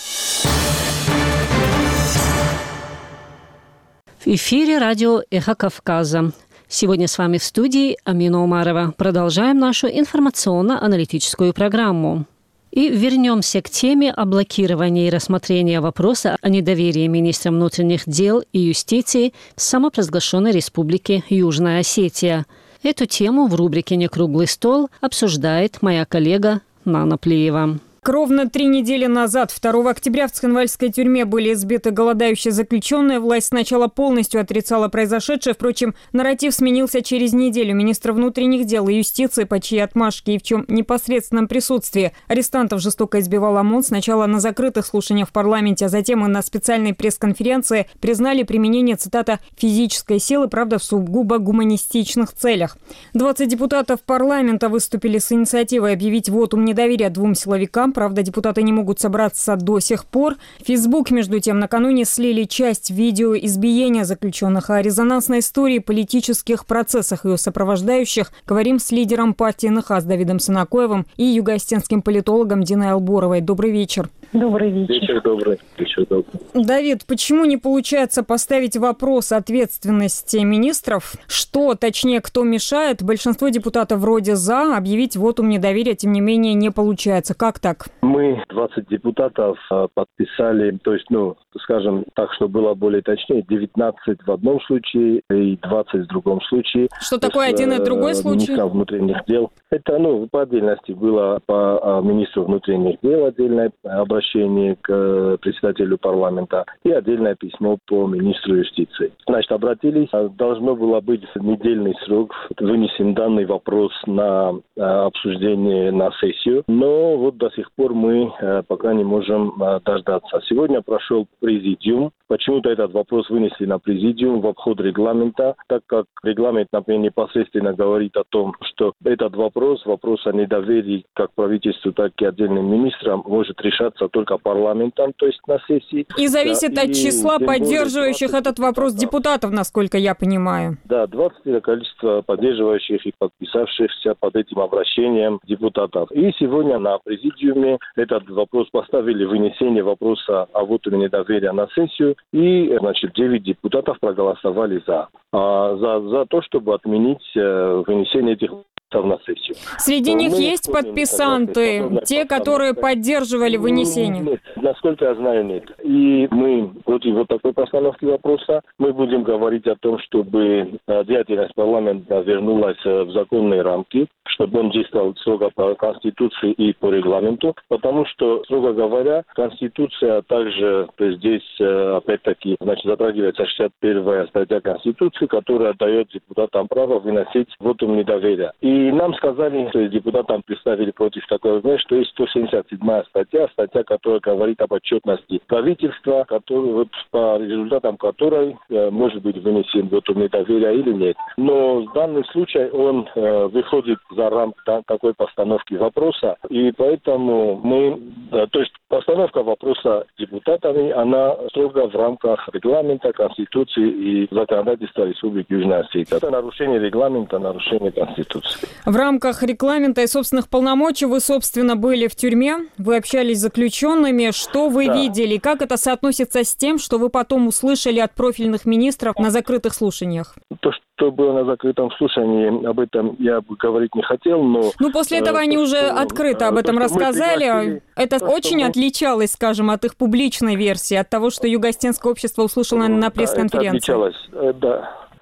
В эфире радио «Эхо Кавказа». Сегодня с вами в студии Амина Умарова. Продолжаем нашу информационно-аналитическую программу. И вернемся к теме о блокировании и рассмотрении вопроса о недоверии министра внутренних дел и юстиции в самопровозглашенной республике Южная Осетия. Эту тему в рубрике «Некруглый стол» обсуждает моя коллега Нана Плиева. Ровно три недели назад, второго октября, в Цхинвальской тюрьме были избиты голодающие заключенные. Власть сначала полностью отрицала произошедшее. Впрочем, нарратив сменился через неделю. Министр внутренних дел и юстиции, по чьей отмашке и в чем непосредственном присутствии арестантов жестоко избивал ОМОН, сначала на закрытых слушаниях в парламенте, а затем и на специальной пресс-конференции признали применение, цитата, «физической силы», правда, в сугубо гуманистичных целях. двадцать депутатов парламента выступили с инициативой объявить вотум недоверия двум силовикам. Правда, депутаты не могут собраться до сих пор. Фейсбук, между тем, накануне слили часть видео избиения заключенных. О резонансной истории, политических процессах ее сопровождающих говорим с лидером партии НХАС Давидом Сынакоевым и юго-осетинским политологом Диной Алборовой. Добрый вечер. Добрый вечер. Вечер добрый. Вечер добрый. Давид, почему не получается поставить вопрос ответственности министров? Что, точнее, кто мешает? Большинство депутатов вроде «за», объявить вотум недоверия, тем не менее, не получается. Как так? Мы, двадцать депутатов, подписали, то есть, ну, скажем так, что было более точнее, девятнадцать в одном случае и двадцать в другом случае. Что такое с, один и другой случай? Министром внутренних дел. Это, ну, по отдельности было по министру внутренних дел отдельное обращение к председателю парламента и отдельное письмо по министру юстиции. Значит, обратились, должно было быть недельный срок, вынесен данный вопрос на обсуждение на сессию, но вот до сих пор мы пока не можем дождаться. Сегодня прошел президиум. Почему-то этот вопрос вынесли на президиум в обход регламента, так как регламент, например, непосредственно говорит о том, что этот вопрос, вопрос о недоверии как правительству, так и отдельным министрам, может решаться только парламентом, то есть на сессии. И зависит да, от и числа поддерживающих двадцать этот вопрос депутатов, насколько я понимаю. Да, двадцать это количество поддерживающих и подписавшихся под этим обращением депутатов. И сегодня на президиуме этот вопрос поставили, вынесение вопроса о вотуме недоверия на сессию. И, значит, девять депутатов проголосовали за. А, за, за то, чтобы отменить э, вынесение этих на сессию. Среди Но них есть подписанты, те, которые поддерживали вынесение? Нет, насколько я знаю, нет. И мы против вот такой постановки вопроса. Мы будем говорить о том, чтобы деятельность парламента вернулась в законные рамки, чтобы он действовал строго по Конституции и по регламенту, потому что, строго говоря, Конституция, а также то есть здесь, опять-таки, значит, затрагивается шестьдесят первая статья Конституции, которая дает депутатам право выносить вотум недоверия. И И нам сказали, то есть депутатам представили против такого, что есть сто семьдесят седьмая статья, статья, которая говорит об отчетности правительства, который, вот, по результатам которой э, может быть вынесен вотум недоверия или нет. Но в данном случае он э, выходит за рамки да, такой постановки вопроса, и поэтому мы, э, то есть постановка вопроса депутатами, она строго в рамках регламента, Конституции и законодательства Республики Южная Осетия. Это нарушение регламента, нарушение Конституции. В рамках регламента и собственных полномочий вы, собственно, были в тюрьме, вы общались с заключенными. Что вы да. видели? Как это соотносится с тем, что вы потом услышали от профильных министров на закрытых слушаниях? То, что было на закрытом слушании, об этом я бы говорить не хотел, но... Ну, после этого э, они то, уже что, открыто об этом то, рассказали. Это то, очень мы... отличалось, скажем, от их публичной версии, от того, что Юго-Осетинское общество услышало на, на пресс-конференции. Да, это отличалось, да.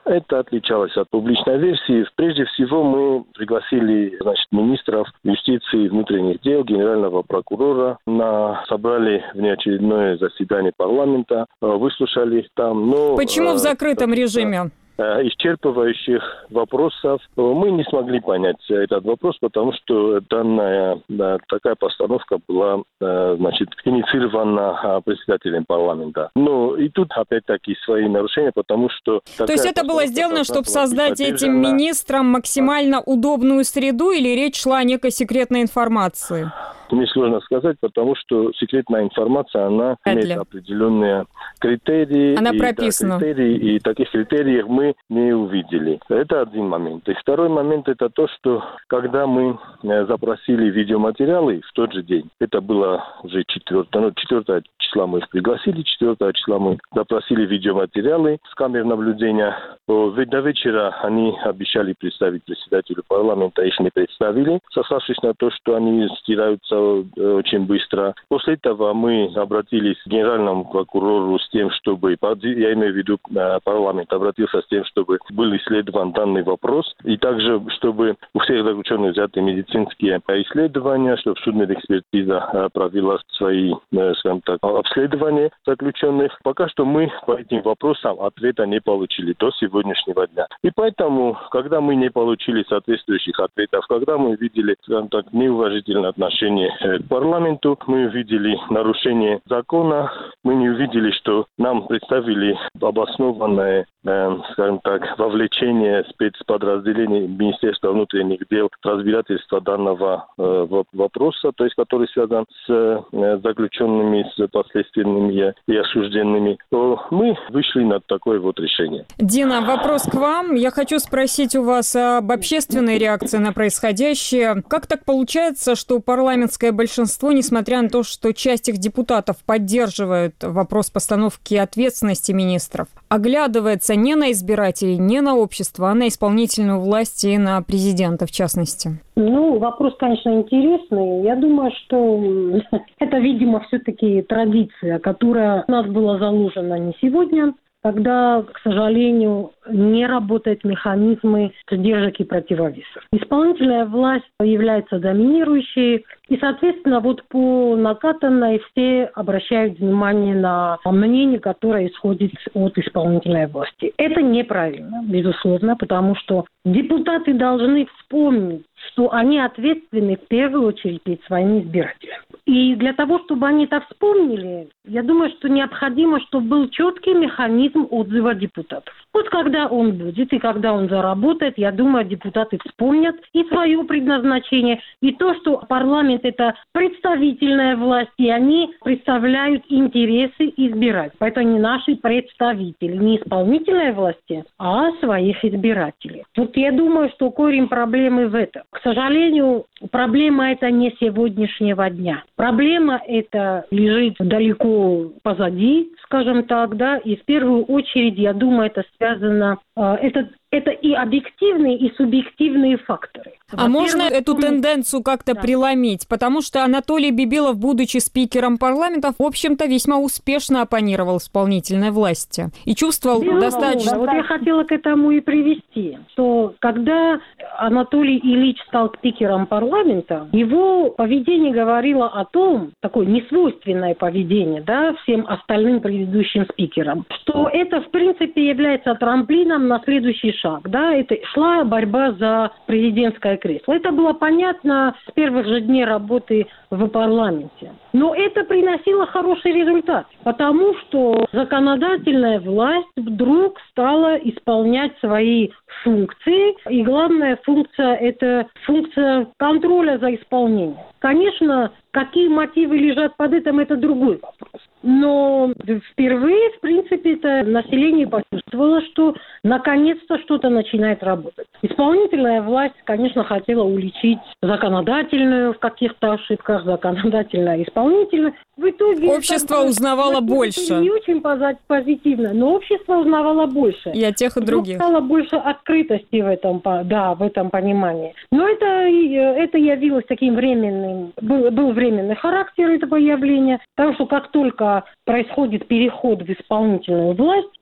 Это отличалось от публичной версии. Прежде всего мы пригласили, значит, министров юстиции и внутренних дел, генерального прокурора, на собрали внеочередное заседание парламента, выслушали их там. Но, Почему в закрытом режиме? Исчерпывающих вопросов мы не смогли понять этот вопрос, потому что данная да, такая постановка была, значит, инициирована председателем парламента. Но и тут опять-таки свои нарушения, потому что... То есть это было сделано, чтобы создать этим министрам максимально удобную среду, или речь шла о некой секретной информации? Мне сложно сказать, потому что секретная информация, она Для... имеет определенные критерии. Она и, прописана. Да, критерии, и таких критериев мы не увидели. Это один момент. И второй момент это то, что когда мы запросили видеоматериалы в тот же день, это было уже четвертое, ну, четвертое числа мы их пригласили, четвертого числа мы запросили видеоматериалы с камер наблюдения. До вечера они обещали представить председателю парламента, их не представили, сославшись на то, что они стираются очень быстро. После этого мы обратились к генеральному прокурору с тем, чтобы, я имею в виду, парламент обратился с тем, чтобы был исследован данный вопрос, и также, чтобы у всех заключенных взяты медицинские исследования, чтобы судмедэкспертиза провела свои, скажем так, обследования заключенных. Пока что мы по этим вопросам ответа не получили до сегодняшнего дня. И поэтому, когда мы не получили соответствующих ответов, когда мы видели, скажем так, неуважительное отношение к парламенту, мы увидели нарушение закона, мы не увидели, что нам представили обоснованное, э, скажем так, вовлечение спецподразделений Министерства внутренних дел в разбирательство данного э, вопроса, то есть который связан с э, заключенными, с последственными и осужденными, то мы вышли на такое вот решение. Дина, вопрос к вам. Я хочу спросить у вас об общественной реакции на происходящее. Как так получается, что парламентское большинство, несмотря на то, что часть их депутатов поддерживает вопрос постановки ответственности министров, оглядывается не на избирателей, не на общество, а на исполнительную власть и на президента в частности? Ну, вопрос, конечно, интересный. Я думаю, что это, видимо, все-таки традиция, которая у нас была заложена не сегодня, когда, к сожалению, не работают механизмы сдержек и противовесов. Исполнительная власть является доминирующей, и, соответственно, вот по накатанной все обращают внимание на мнение, которое исходит от исполнительной власти. Это неправильно, безусловно, потому что депутаты должны вспомнить, что они ответственны в первую очередь перед своими избирателями. И для того, чтобы они это вспомнили, я думаю, что необходимо, чтобы был четкий механизм отзыва депутатов. Вот когда он будет и когда он заработает, я думаю, депутаты вспомнят и свое предназначение, и то, что парламент – это представительная власть, и они представляют интересы избирателей. Поэтому не наши представители, не исполнительной власти, а своих избирателей. Вот я думаю, что корень проблемы в этом. К сожалению, проблема это не сегодняшнего дня. Проблема эта лежит далеко позади, скажем так, да, и в первую очередь, я думаю, это связано, э, это, это и объективные, и субъективные факторы. А можно эту тенденцию как-то да. преломить? Потому что Анатолий Бибилов, будучи спикером парламента, в общем-то, весьма успешно оппонировал исполнительной власти. И чувствовал Безусловно. достаточно... Вот я хотела к этому и привести, что когда Анатолий Ильич стал спикером парламента, его поведение говорило о том, такое несвойственное поведение, да, всем остальным предыдущим спикерам, что это, в принципе, является трамплином на следующий шаг. Да, это шла борьба за президентское кресло. Это было понятно с первых же дней работы в парламенте. Но это приносило хороший результат, потому что законодательная власть вдруг стала исполнять свои функции, и главная функция – это функция контроля за исполнением. Конечно, какие мотивы лежат под этим – это другой вопрос. Но впервые, в принципе, это население почувствовало, что наконец-то что-то начинает работать. Исполнительная власть, конечно, хотела уличить законодательную в каких-то ошибках, законодательную, исполнительную. В итоге общество это, узнавало больше. Не очень позитивно, но общество узнавало больше. И от тех, и других. Вдруг стало больше открытости в этом, да, в этом понимании. Но это, это явилось таким временным, был, был временный характер этого явления, потому что как только происходит переход в исполнительную власть,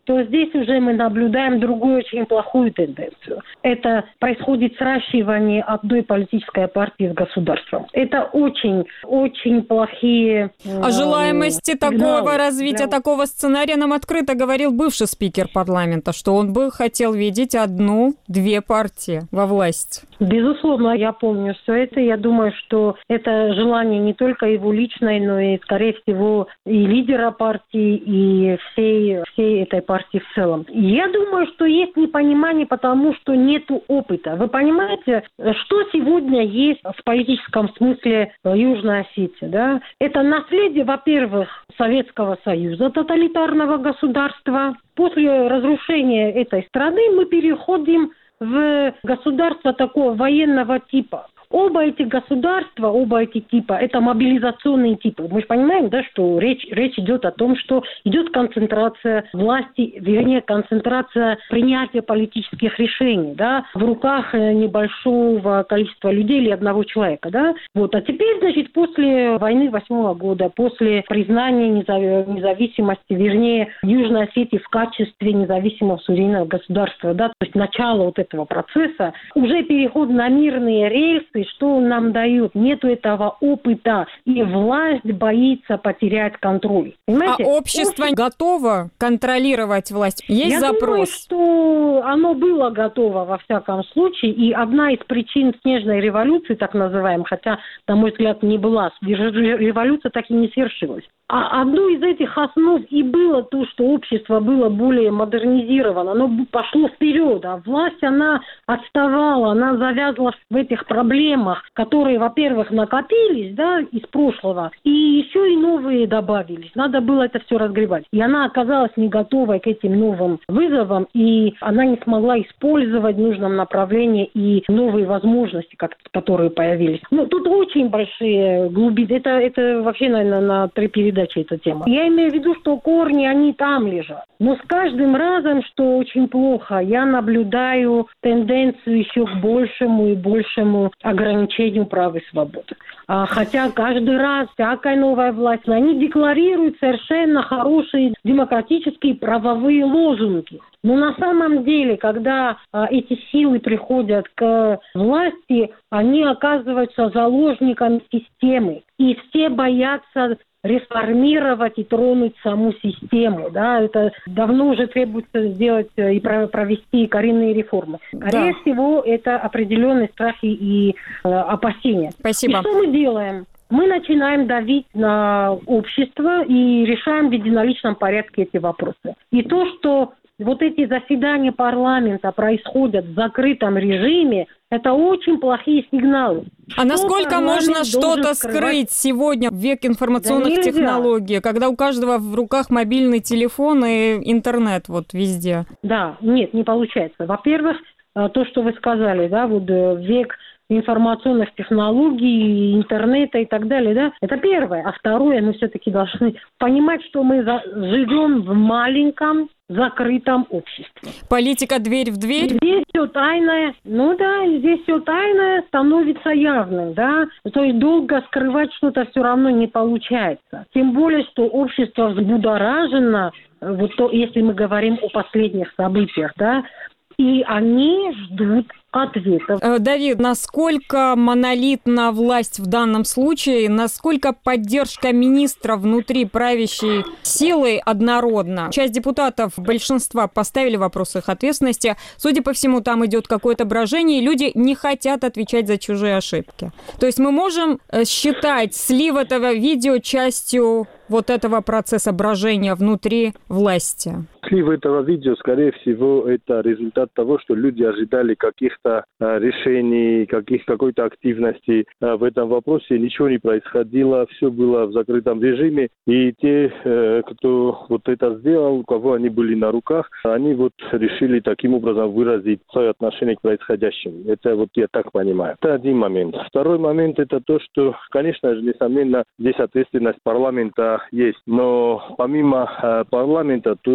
то здесь уже мы наблюдаем другую очень плохую тенденцию. Это происходит сращивание одной политической партии с государством. Это очень, очень плохие э, О желаемости сигналы. такого развития, Да. такого сценария нам открыто говорил бывший спикер парламента, что он бы хотел видеть одну-две партии во власти. Безусловно, я помню все это. Я думаю, что это желание не только его личное, но и, скорее всего, и лидера партии, и всей, всей этой партии в целом. Я думаю, что есть непонимание, потому что нету опыта. Вы понимаете, что сегодня есть в политическом смысле Южной Осетии? Да? Это наследие, во-первых, Советского Союза, тоталитарного государства. После разрушения этой страны мы переходим в государство такого военного типа. Оба эти государства, оба эти типа, это мобилизационные типы. Мы же понимаем, да, что речь, речь идет о том, что идет концентрация власти, вернее, концентрация принятия политических решений, да, в руках небольшого количества людей или одного человека, да. Вот. А теперь, значит, после войны восьмого года, после признания независимости, вернее, Южной Осетии в качестве независимого суверенного государства, да, то есть начало вот этого процесса, уже переход на мирные рельсы. Что он нам дает? Нету этого опыта, и власть боится потерять контроль. Понимаете? А общество Общество... готово контролировать власть? Есть Я запрос? думаю, что оно было готово во всяком случае, и одна из причин снежной революции, так называемой, хотя, на мой взгляд, не была, революция так и не свершилась. А одну из этих основ и было то, что общество было более модернизировано, оно пошло вперед, а власть, она отставала, она завязла в этих проблемах, которые, во-первых, накопились, да, из прошлого, и еще и новые добавились. Надо было это все разгребать. И она оказалась не готовой к этим новым вызовам, и она не смогла использовать в нужном направлении и новые возможности, которые появились. Ну, тут очень большие глубины. Это, это вообще, наверное, на три передачи эта тема. Я имею в виду, что корни, они там лежат. Но с каждым разом, что очень плохо, я наблюдаю тенденцию еще к большему и большему ограничению прав и свобод. А, хотя каждый раз всякая новая власть, они декларируют совершенно хорошие демократические правовые лозунги. Но на самом деле, когда а, эти силы приходят к власти, они оказываются заложниками системы. И все боятся реформировать и тронуть саму систему. Да? Это давно уже требуется сделать и провести коренные реформы. Скорее да. всего, это определенные страхи и э, опасения. Спасибо. И что мы делаем? Мы начинаем давить на общество и решаем в единоличном порядке эти вопросы. И то, что вот эти заседания парламента происходят в закрытом режиме, это очень плохие сигналы. А что насколько можно что-то скрыть сегодня в век информационных да технологий, когда у каждого в руках мобильный телефон и интернет вот везде? Да, нет, не получается. Во-первых, то, что вы сказали, да, вот век информационных технологий, интернета и так далее, да, это первое. А второе, мы все-таки должны понимать, что мы за... живем в маленьком закрытом обществе. Политика дверь в дверь? Здесь все тайное, ну да, здесь все тайное становится явным, да, то есть долго скрывать что-то все равно не получается. Тем более, что общество взбудоражено, вот то, если мы говорим о последних событиях, да, и они ждут ответов. Давид, насколько монолитна власть в данном случае, насколько поддержка министра внутри правящей силы однородна? Часть депутатов, большинства поставили вопрос их ответственности. Судя по всему, там идет какое-то брожение, и люди не хотят отвечать за чужие ошибки. То есть мы можем считать слив этого видео частью вот этого процесса брожения внутри власти? Слив этого видео, скорее всего, это результат того, что люди ожидали каких-то э, решений, каких, какой-то активности э, в этом вопросе. Ничего не происходило, все было в закрытом режиме. И те, э, кто вот это сделал, у кого они были на руках, они вот решили таким образом выразить свое отношение к происходящему. Это вот я так понимаю. Это один момент. Второй момент это то, что, конечно же, несомненно, здесь ответственность парламента есть. Но помимо э, парламента тут как бы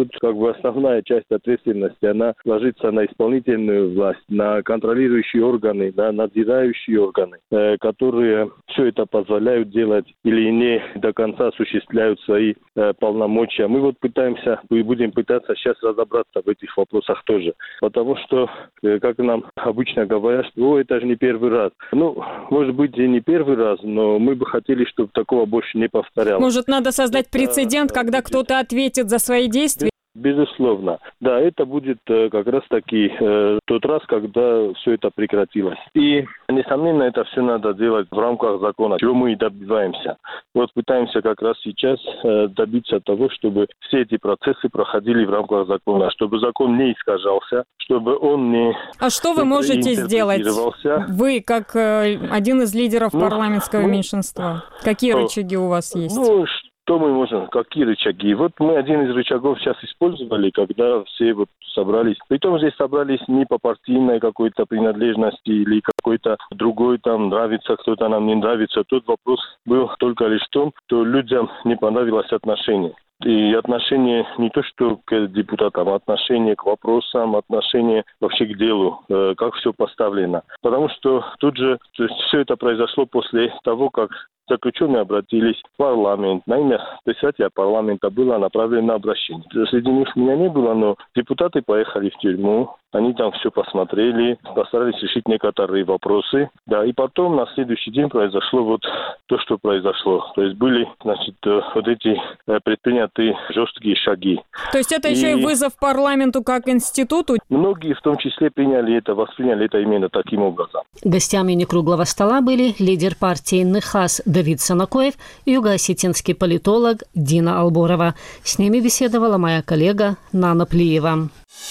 бы основная часть ответственности, она ложится на исполнительную власть, на контролирующие органы, на надзирающие органы, э, которые все это позволяют делать или не до конца осуществляют свои э, полномочия. Мы вот пытаемся, мы будем пытаться сейчас разобраться в этих вопросах тоже. Потому что, э, как нам обычно говорят, что это же не первый раз. Ну, может быть, и не первый раз, но мы бы хотели, чтобы такого больше не повторялось. Может, надо создать прецедент, когда кто-то ответит за свои действия? Безусловно. Да, это будет э, как раз-таки э, тот раз, когда все это прекратилось. И, несомненно, это все надо делать в рамках закона, чего мы и добиваемся. Вот пытаемся как раз сейчас э, добиться того, чтобы все эти процессы проходили в рамках закона, чтобы закон не искажался, чтобы он не... А что вы можете сделать? Вы, как э, один из лидеров ну, парламентского ну, меньшинства. Какие ну, рычаги у вас есть? Ну, что мы можем, какие рычаги? Вот мы один из рычагов сейчас использовали, когда все вот собрались. Притом здесь собрались не по партийной какой-то принадлежности или какой-то другой, там, нравится кто-то, нам не нравится. Тот вопрос был только лишь в том, что людям не понравилось отношение. И отношение не то что к депутатам, а отношение к вопросам, отношение вообще к делу, э, как все поставлено. Потому что тут же то есть все это произошло после того, как заключенные обратились в парламент. На имя председателя парламента было направлено обращение. Среди них меня не было, но депутаты поехали в тюрьму. Они там все посмотрели, постарались решить некоторые вопросы. Да, и потом на следующий день произошло вот то, что произошло. То есть были, значит, вот эти предприняты жесткие шаги. То есть это и... еще и вызов парламенту как институту? Многие в том числе приняли это, восприняли это именно таким образом. Гостями некруглого стола были лидер партии «Нехас» Давид Санакоев и юго-осетинский политолог Дина Алборова. С ними беседовала моя коллега Нана Плиева.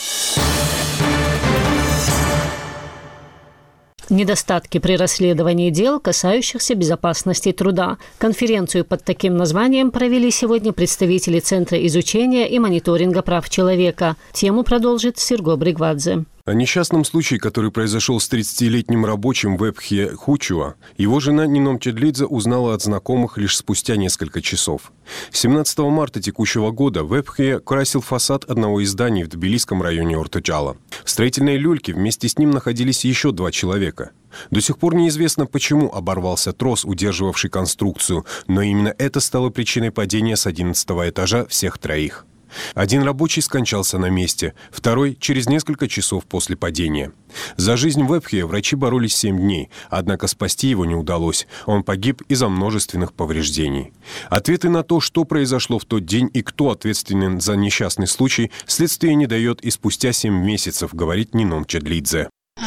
Недостатки при расследовании дел, касающихся безопасности труда. Конференцию под таким названием провели сегодня представители Центра изучения и мониторинга прав человека. Тему продолжит Серго Бригвадзе. О несчастном случае, который произошел с тридцатилетним рабочим в Эпхе Хучуа, его жена Нином Чедлидзе узнала от знакомых лишь спустя несколько часов. семнадцатого марта текущего года в Эпхе красил фасад одного из зданий в Тбилисском районе Ортоджала. В строительной люльке вместе с ним находились еще два человека. До сих пор неизвестно, почему оборвался трос, удерживавший конструкцию, но именно это стало причиной падения с одиннадцатого этажа всех троих. Один рабочий скончался на месте, второй – через несколько часов после падения. За жизнь в Эпхе врачи боролись семь дней, однако спасти его не удалось. Он погиб из-за множественных повреждений. Ответы на то, что произошло в тот день и кто ответственен за несчастный случай, следствие не дает и спустя семь месяцев, говорит Нином Чедлидзе.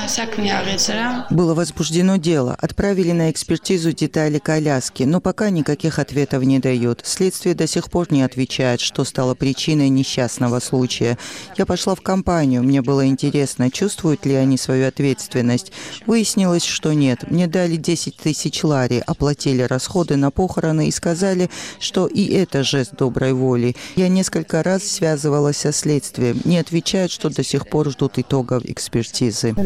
Было возбуждено дело. Отправили на экспертизу детали коляски, но пока никаких ответов не дают. Следствие до сих пор не отвечает, что стало причиной несчастного случая. Я пошла в компанию. Мне было интересно, чувствуют ли они свою ответственность. Выяснилось, что нет. Мне дали десять тысяч лари, оплатили расходы на похороны и сказали, что и это жест доброй воли. Я несколько раз связывалась со следствием. Не отвечают, что до сих пор ждут итогов экспертизы.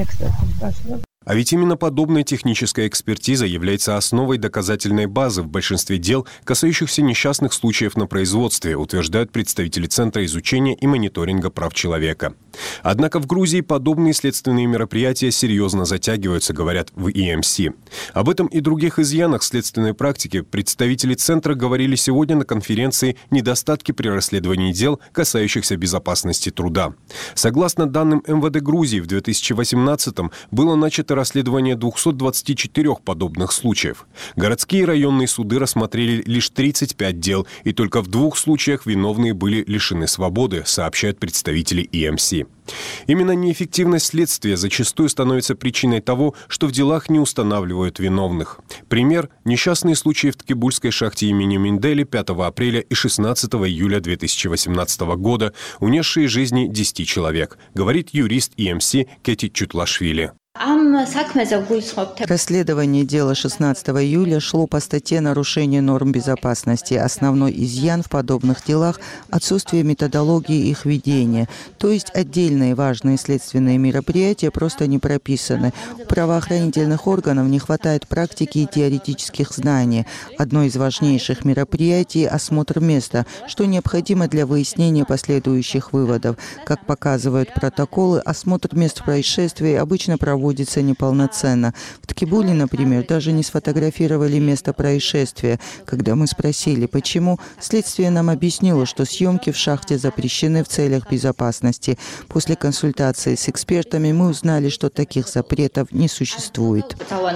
А ведь именно подобная техническая экспертиза является основой доказательной базы в большинстве дел, касающихся несчастных случаев на производстве, утверждают представители Центра изучения и мониторинга прав человека. Однако в Грузии подобные следственные мероприятия серьезно затягиваются, говорят в и эм си. Об этом и других изъянах следственной практики представители Центра говорили сегодня на конференции «Недостатки при расследовании дел, касающихся безопасности труда». Согласно данным эм вэ дэ Грузии, в две тысячи восемнадцатом было начато расследование двухсот двадцати четырёх подобных случаев. Городские и районные суды рассмотрели лишь тридцать пять дел, и только в двух случаях виновные были лишены свободы, сообщают представители и эм си. Именно неэффективность следствия зачастую становится причиной того, что в делах не устанавливают виновных. Пример – несчастные случаи в Ткибульской шахте имени Миндели пятого апреля и шестнадцатого июля две тысячи восемнадцатого года, унесшие жизни десяти человек, говорит юрист и эм си Кети Чутлашвили. Расследование дела шестнадцатого июля шло по статье «Нарушение норм безопасности». Основной изъян в подобных делах – отсутствие методологии их ведения. То есть отдельные важные следственные мероприятия просто не прописаны. У правоохранительных органов не хватает практики и теоретических знаний. Одно из важнейших мероприятий – осмотр места, что необходимо для выяснения последующих выводов. Как показывают протоколы, осмотр мест происшествия обычно проводится проводится неполноценно. В Ткибуле, например, даже не сфотографировали место происшествия. Когда мы спросили, почему, следствие нам объяснило, что съемки в шахте запрещены в целях безопасности. После консультации с экспертами мы узнали, что таких запретов не существует.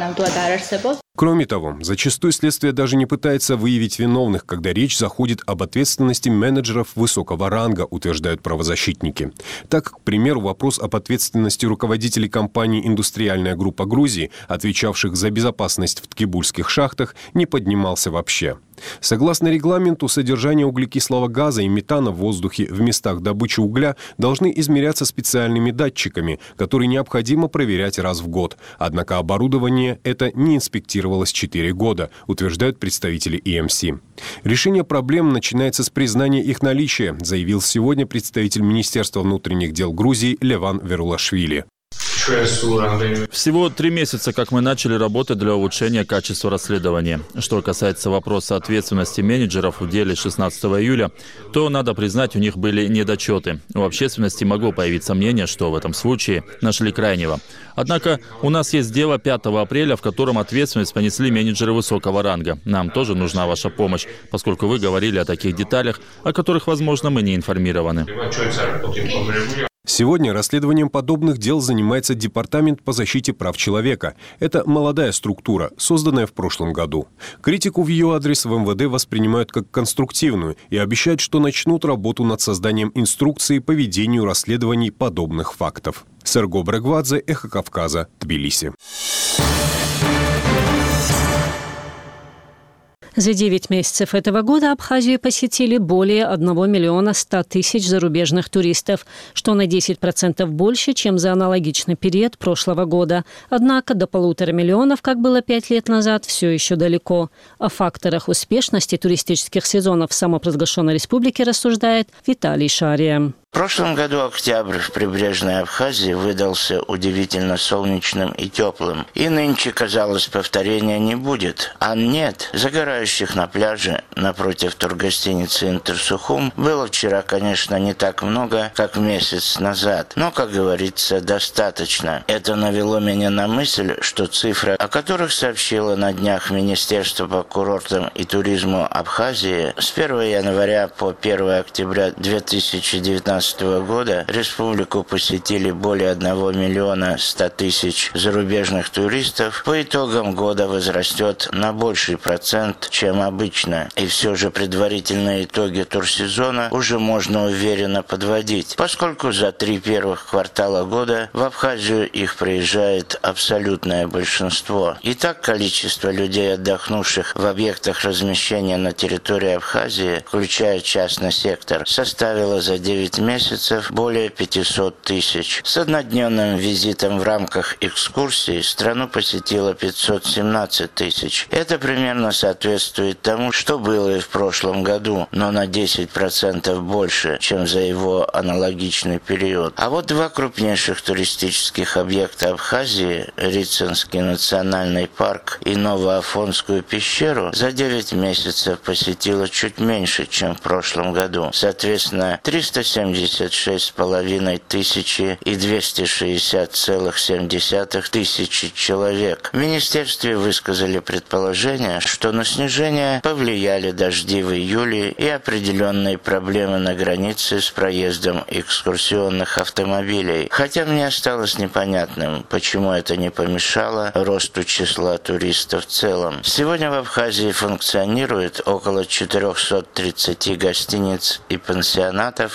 Кроме того, зачастую следствие даже не пытается выявить виновных, когда речь заходит об ответственности менеджеров высокого ранга, утверждают правозащитники. Так, к примеру, вопрос об ответственности руководителей компании «Индустриальная группа Грузии», отвечавших за безопасность в ткибульских шахтах, не поднимался вообще. Согласно регламенту, содержание углекислого газа и метана в воздухе в местах добычи угля должны измеряться специальными датчиками, которые необходимо проверять раз в год. Однако оборудование это не инспектировалось четыре года, утверждают представители и эм си. Решение проблем начинается с признания их наличия, заявил сегодня представитель Министерства внутренних дел Грузии Леван Верулашвили. Всего три месяца, как мы начали работать для улучшения качества расследования. Что касается вопроса ответственности менеджеров в деле шестнадцатого июля, то, надо признать, у них были недочеты. У общественности могло появиться мнение, что в этом случае нашли крайнего. Однако у нас есть дело пятого апреля, в котором ответственность понесли менеджеры высокого ранга. Нам тоже нужна ваша помощь, поскольку вы говорили о таких деталях, о которых, возможно, мы не информированы. Сегодня расследованием подобных дел занимается Департамент по защите прав человека. Это молодая структура, созданная в прошлом году. Критику в ее адрес в эм вэ дэ воспринимают как конструктивную и обещают, что начнут работу над созданием инструкции по ведению расследований подобных фактов. Серго Брагвадзе, Эхо Кавказа, Тбилиси. За девять месяцев этого года Абхазию посетили более одного миллиона ста тысяч зарубежных туристов, что на десять процентов больше, чем за аналогичный период прошлого года. Однако до полутора миллионов, как было пять лет назад, все еще далеко. О факторах успешности туристических сезонов в самопровозглашенной республике рассуждает Виталий Шария. В прошлом году октябрь в прибрежной Абхазии выдался удивительно солнечным и теплым. И нынче, казалось, повторения не будет. А нет, загорающих на пляже напротив тургостиницы «Интерсухум» было вчера, конечно, не так много, как месяц назад. Но, как говорится, достаточно. Это навело меня на мысль, что цифры, о которых сообщило на днях Министерство по курортам и туризму Абхазии, с первого января по первого октября две тысячи девятнадцатого года республику посетили более одного миллиона ста тысяч зарубежных туристов, по итогам года возрастет на больший процент, чем обычно. И все же предварительные итоги турсезона уже можно уверенно подводить, поскольку за три первых квартала года в Абхазию их приезжает абсолютное большинство. Итак, количество людей, отдохнувших в объектах размещения на территории Абхазии, включая частный сектор, составило за девять месяцев месяцев более пятисот тысяч. С однодневным визитом в рамках экскурсии страну посетило пятьсот семнадцать тысяч. Это примерно соответствует тому, что было и в прошлом году, но на десять процентов больше, чем за его аналогичный период. А вот два крупнейших туристических объекта Абхазии, Рицинский национальный парк и Новоафонскую пещеру, за девять месяцев посетило чуть меньше, чем в прошлом году. Соответственно, триста семьдесят шесть с половиной тысячи и двести шестьдесят целых семь десятых тысячи человек. В министерстве высказали предположение, что на снижение повлияли дожди в июле и определенные проблемы на границе с проездом экскурсионных автомобилей. Хотя мне осталось непонятным, почему это не помешало росту числа туристов в целом. Сегодня в Абхазии функционирует около четырехсот тридцати гостиниц и пансионатов, где в две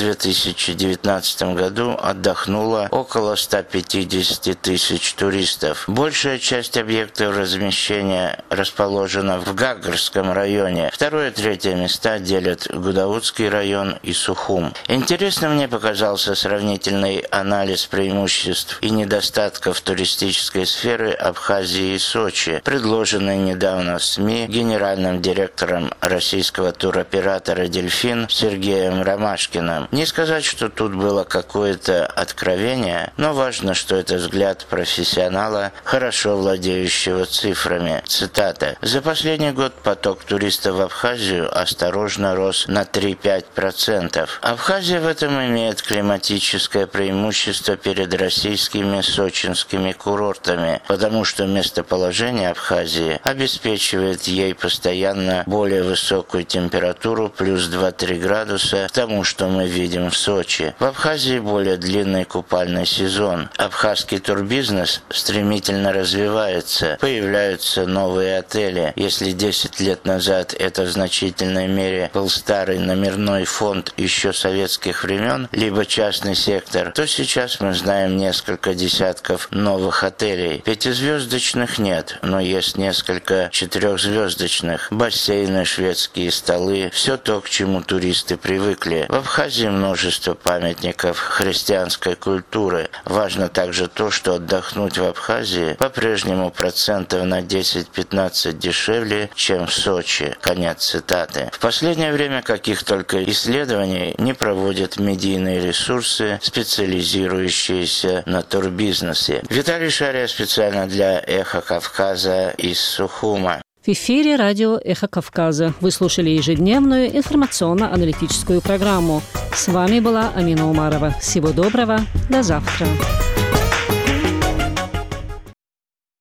две тысячи девятнадцатом году отдохнуло около ста пятидесяти тысяч туристов. Большая часть объектов размещения расположена в Гагарском районе. Второе и третье места делят Гудаутский район и Сухум. Интересным мне показался сравнительный анализ преимуществ и недостатков туристической сферы Абхазии и Сочи, предложенный недавно в СМИ генеральным директором российского туроператора «Дельфин» Сергеем Ромашкиным. Не сказать, что тут было какое-то откровение, но важно, что это взгляд профессионала, хорошо владеющего цифрами. Цитата. «За последний год поток туристов в Абхазию осторожно рос на три-пять процентов. Абхазия в этом имеет климатическое преимущество перед российскими сочинскими курортами, потому что местоположение Абхазии обеспечивает ей постоянно более высокую температуру плюс два-три градуса к тому, что мы видим в Сочи. В Абхазии более длинный купальный сезон. Абхазский турбизнес стремительно развивается, появляются новые отели. Если десять лет назад это в значительной мере был старый номерной фонд еще советских времен, либо частный сектор, то сейчас мы знаем несколько десятков новых отелей. Пятизвездочных нет, но есть несколько четырехзвездочных. Бассейны, шведские столы, все то, к чему туристы привыкли. В Абхазии множество памятников христианской культуры. Важно также то, что отдохнуть в Абхазии по-прежнему процентов на десять-пятнадцать дешевле, чем в Сочи». Конец цитаты. В последнее время каких только исследований не проводят медийные ресурсы, специализирующиеся на турбизнесе. Виталий Шария специально для «Эхо Кавказа» из Сухума. В эфире радио «Эхо Кавказа». Вы слушали ежедневную информационно-аналитическую программу. С вами была Амина Умарова. Всего доброго. До завтра.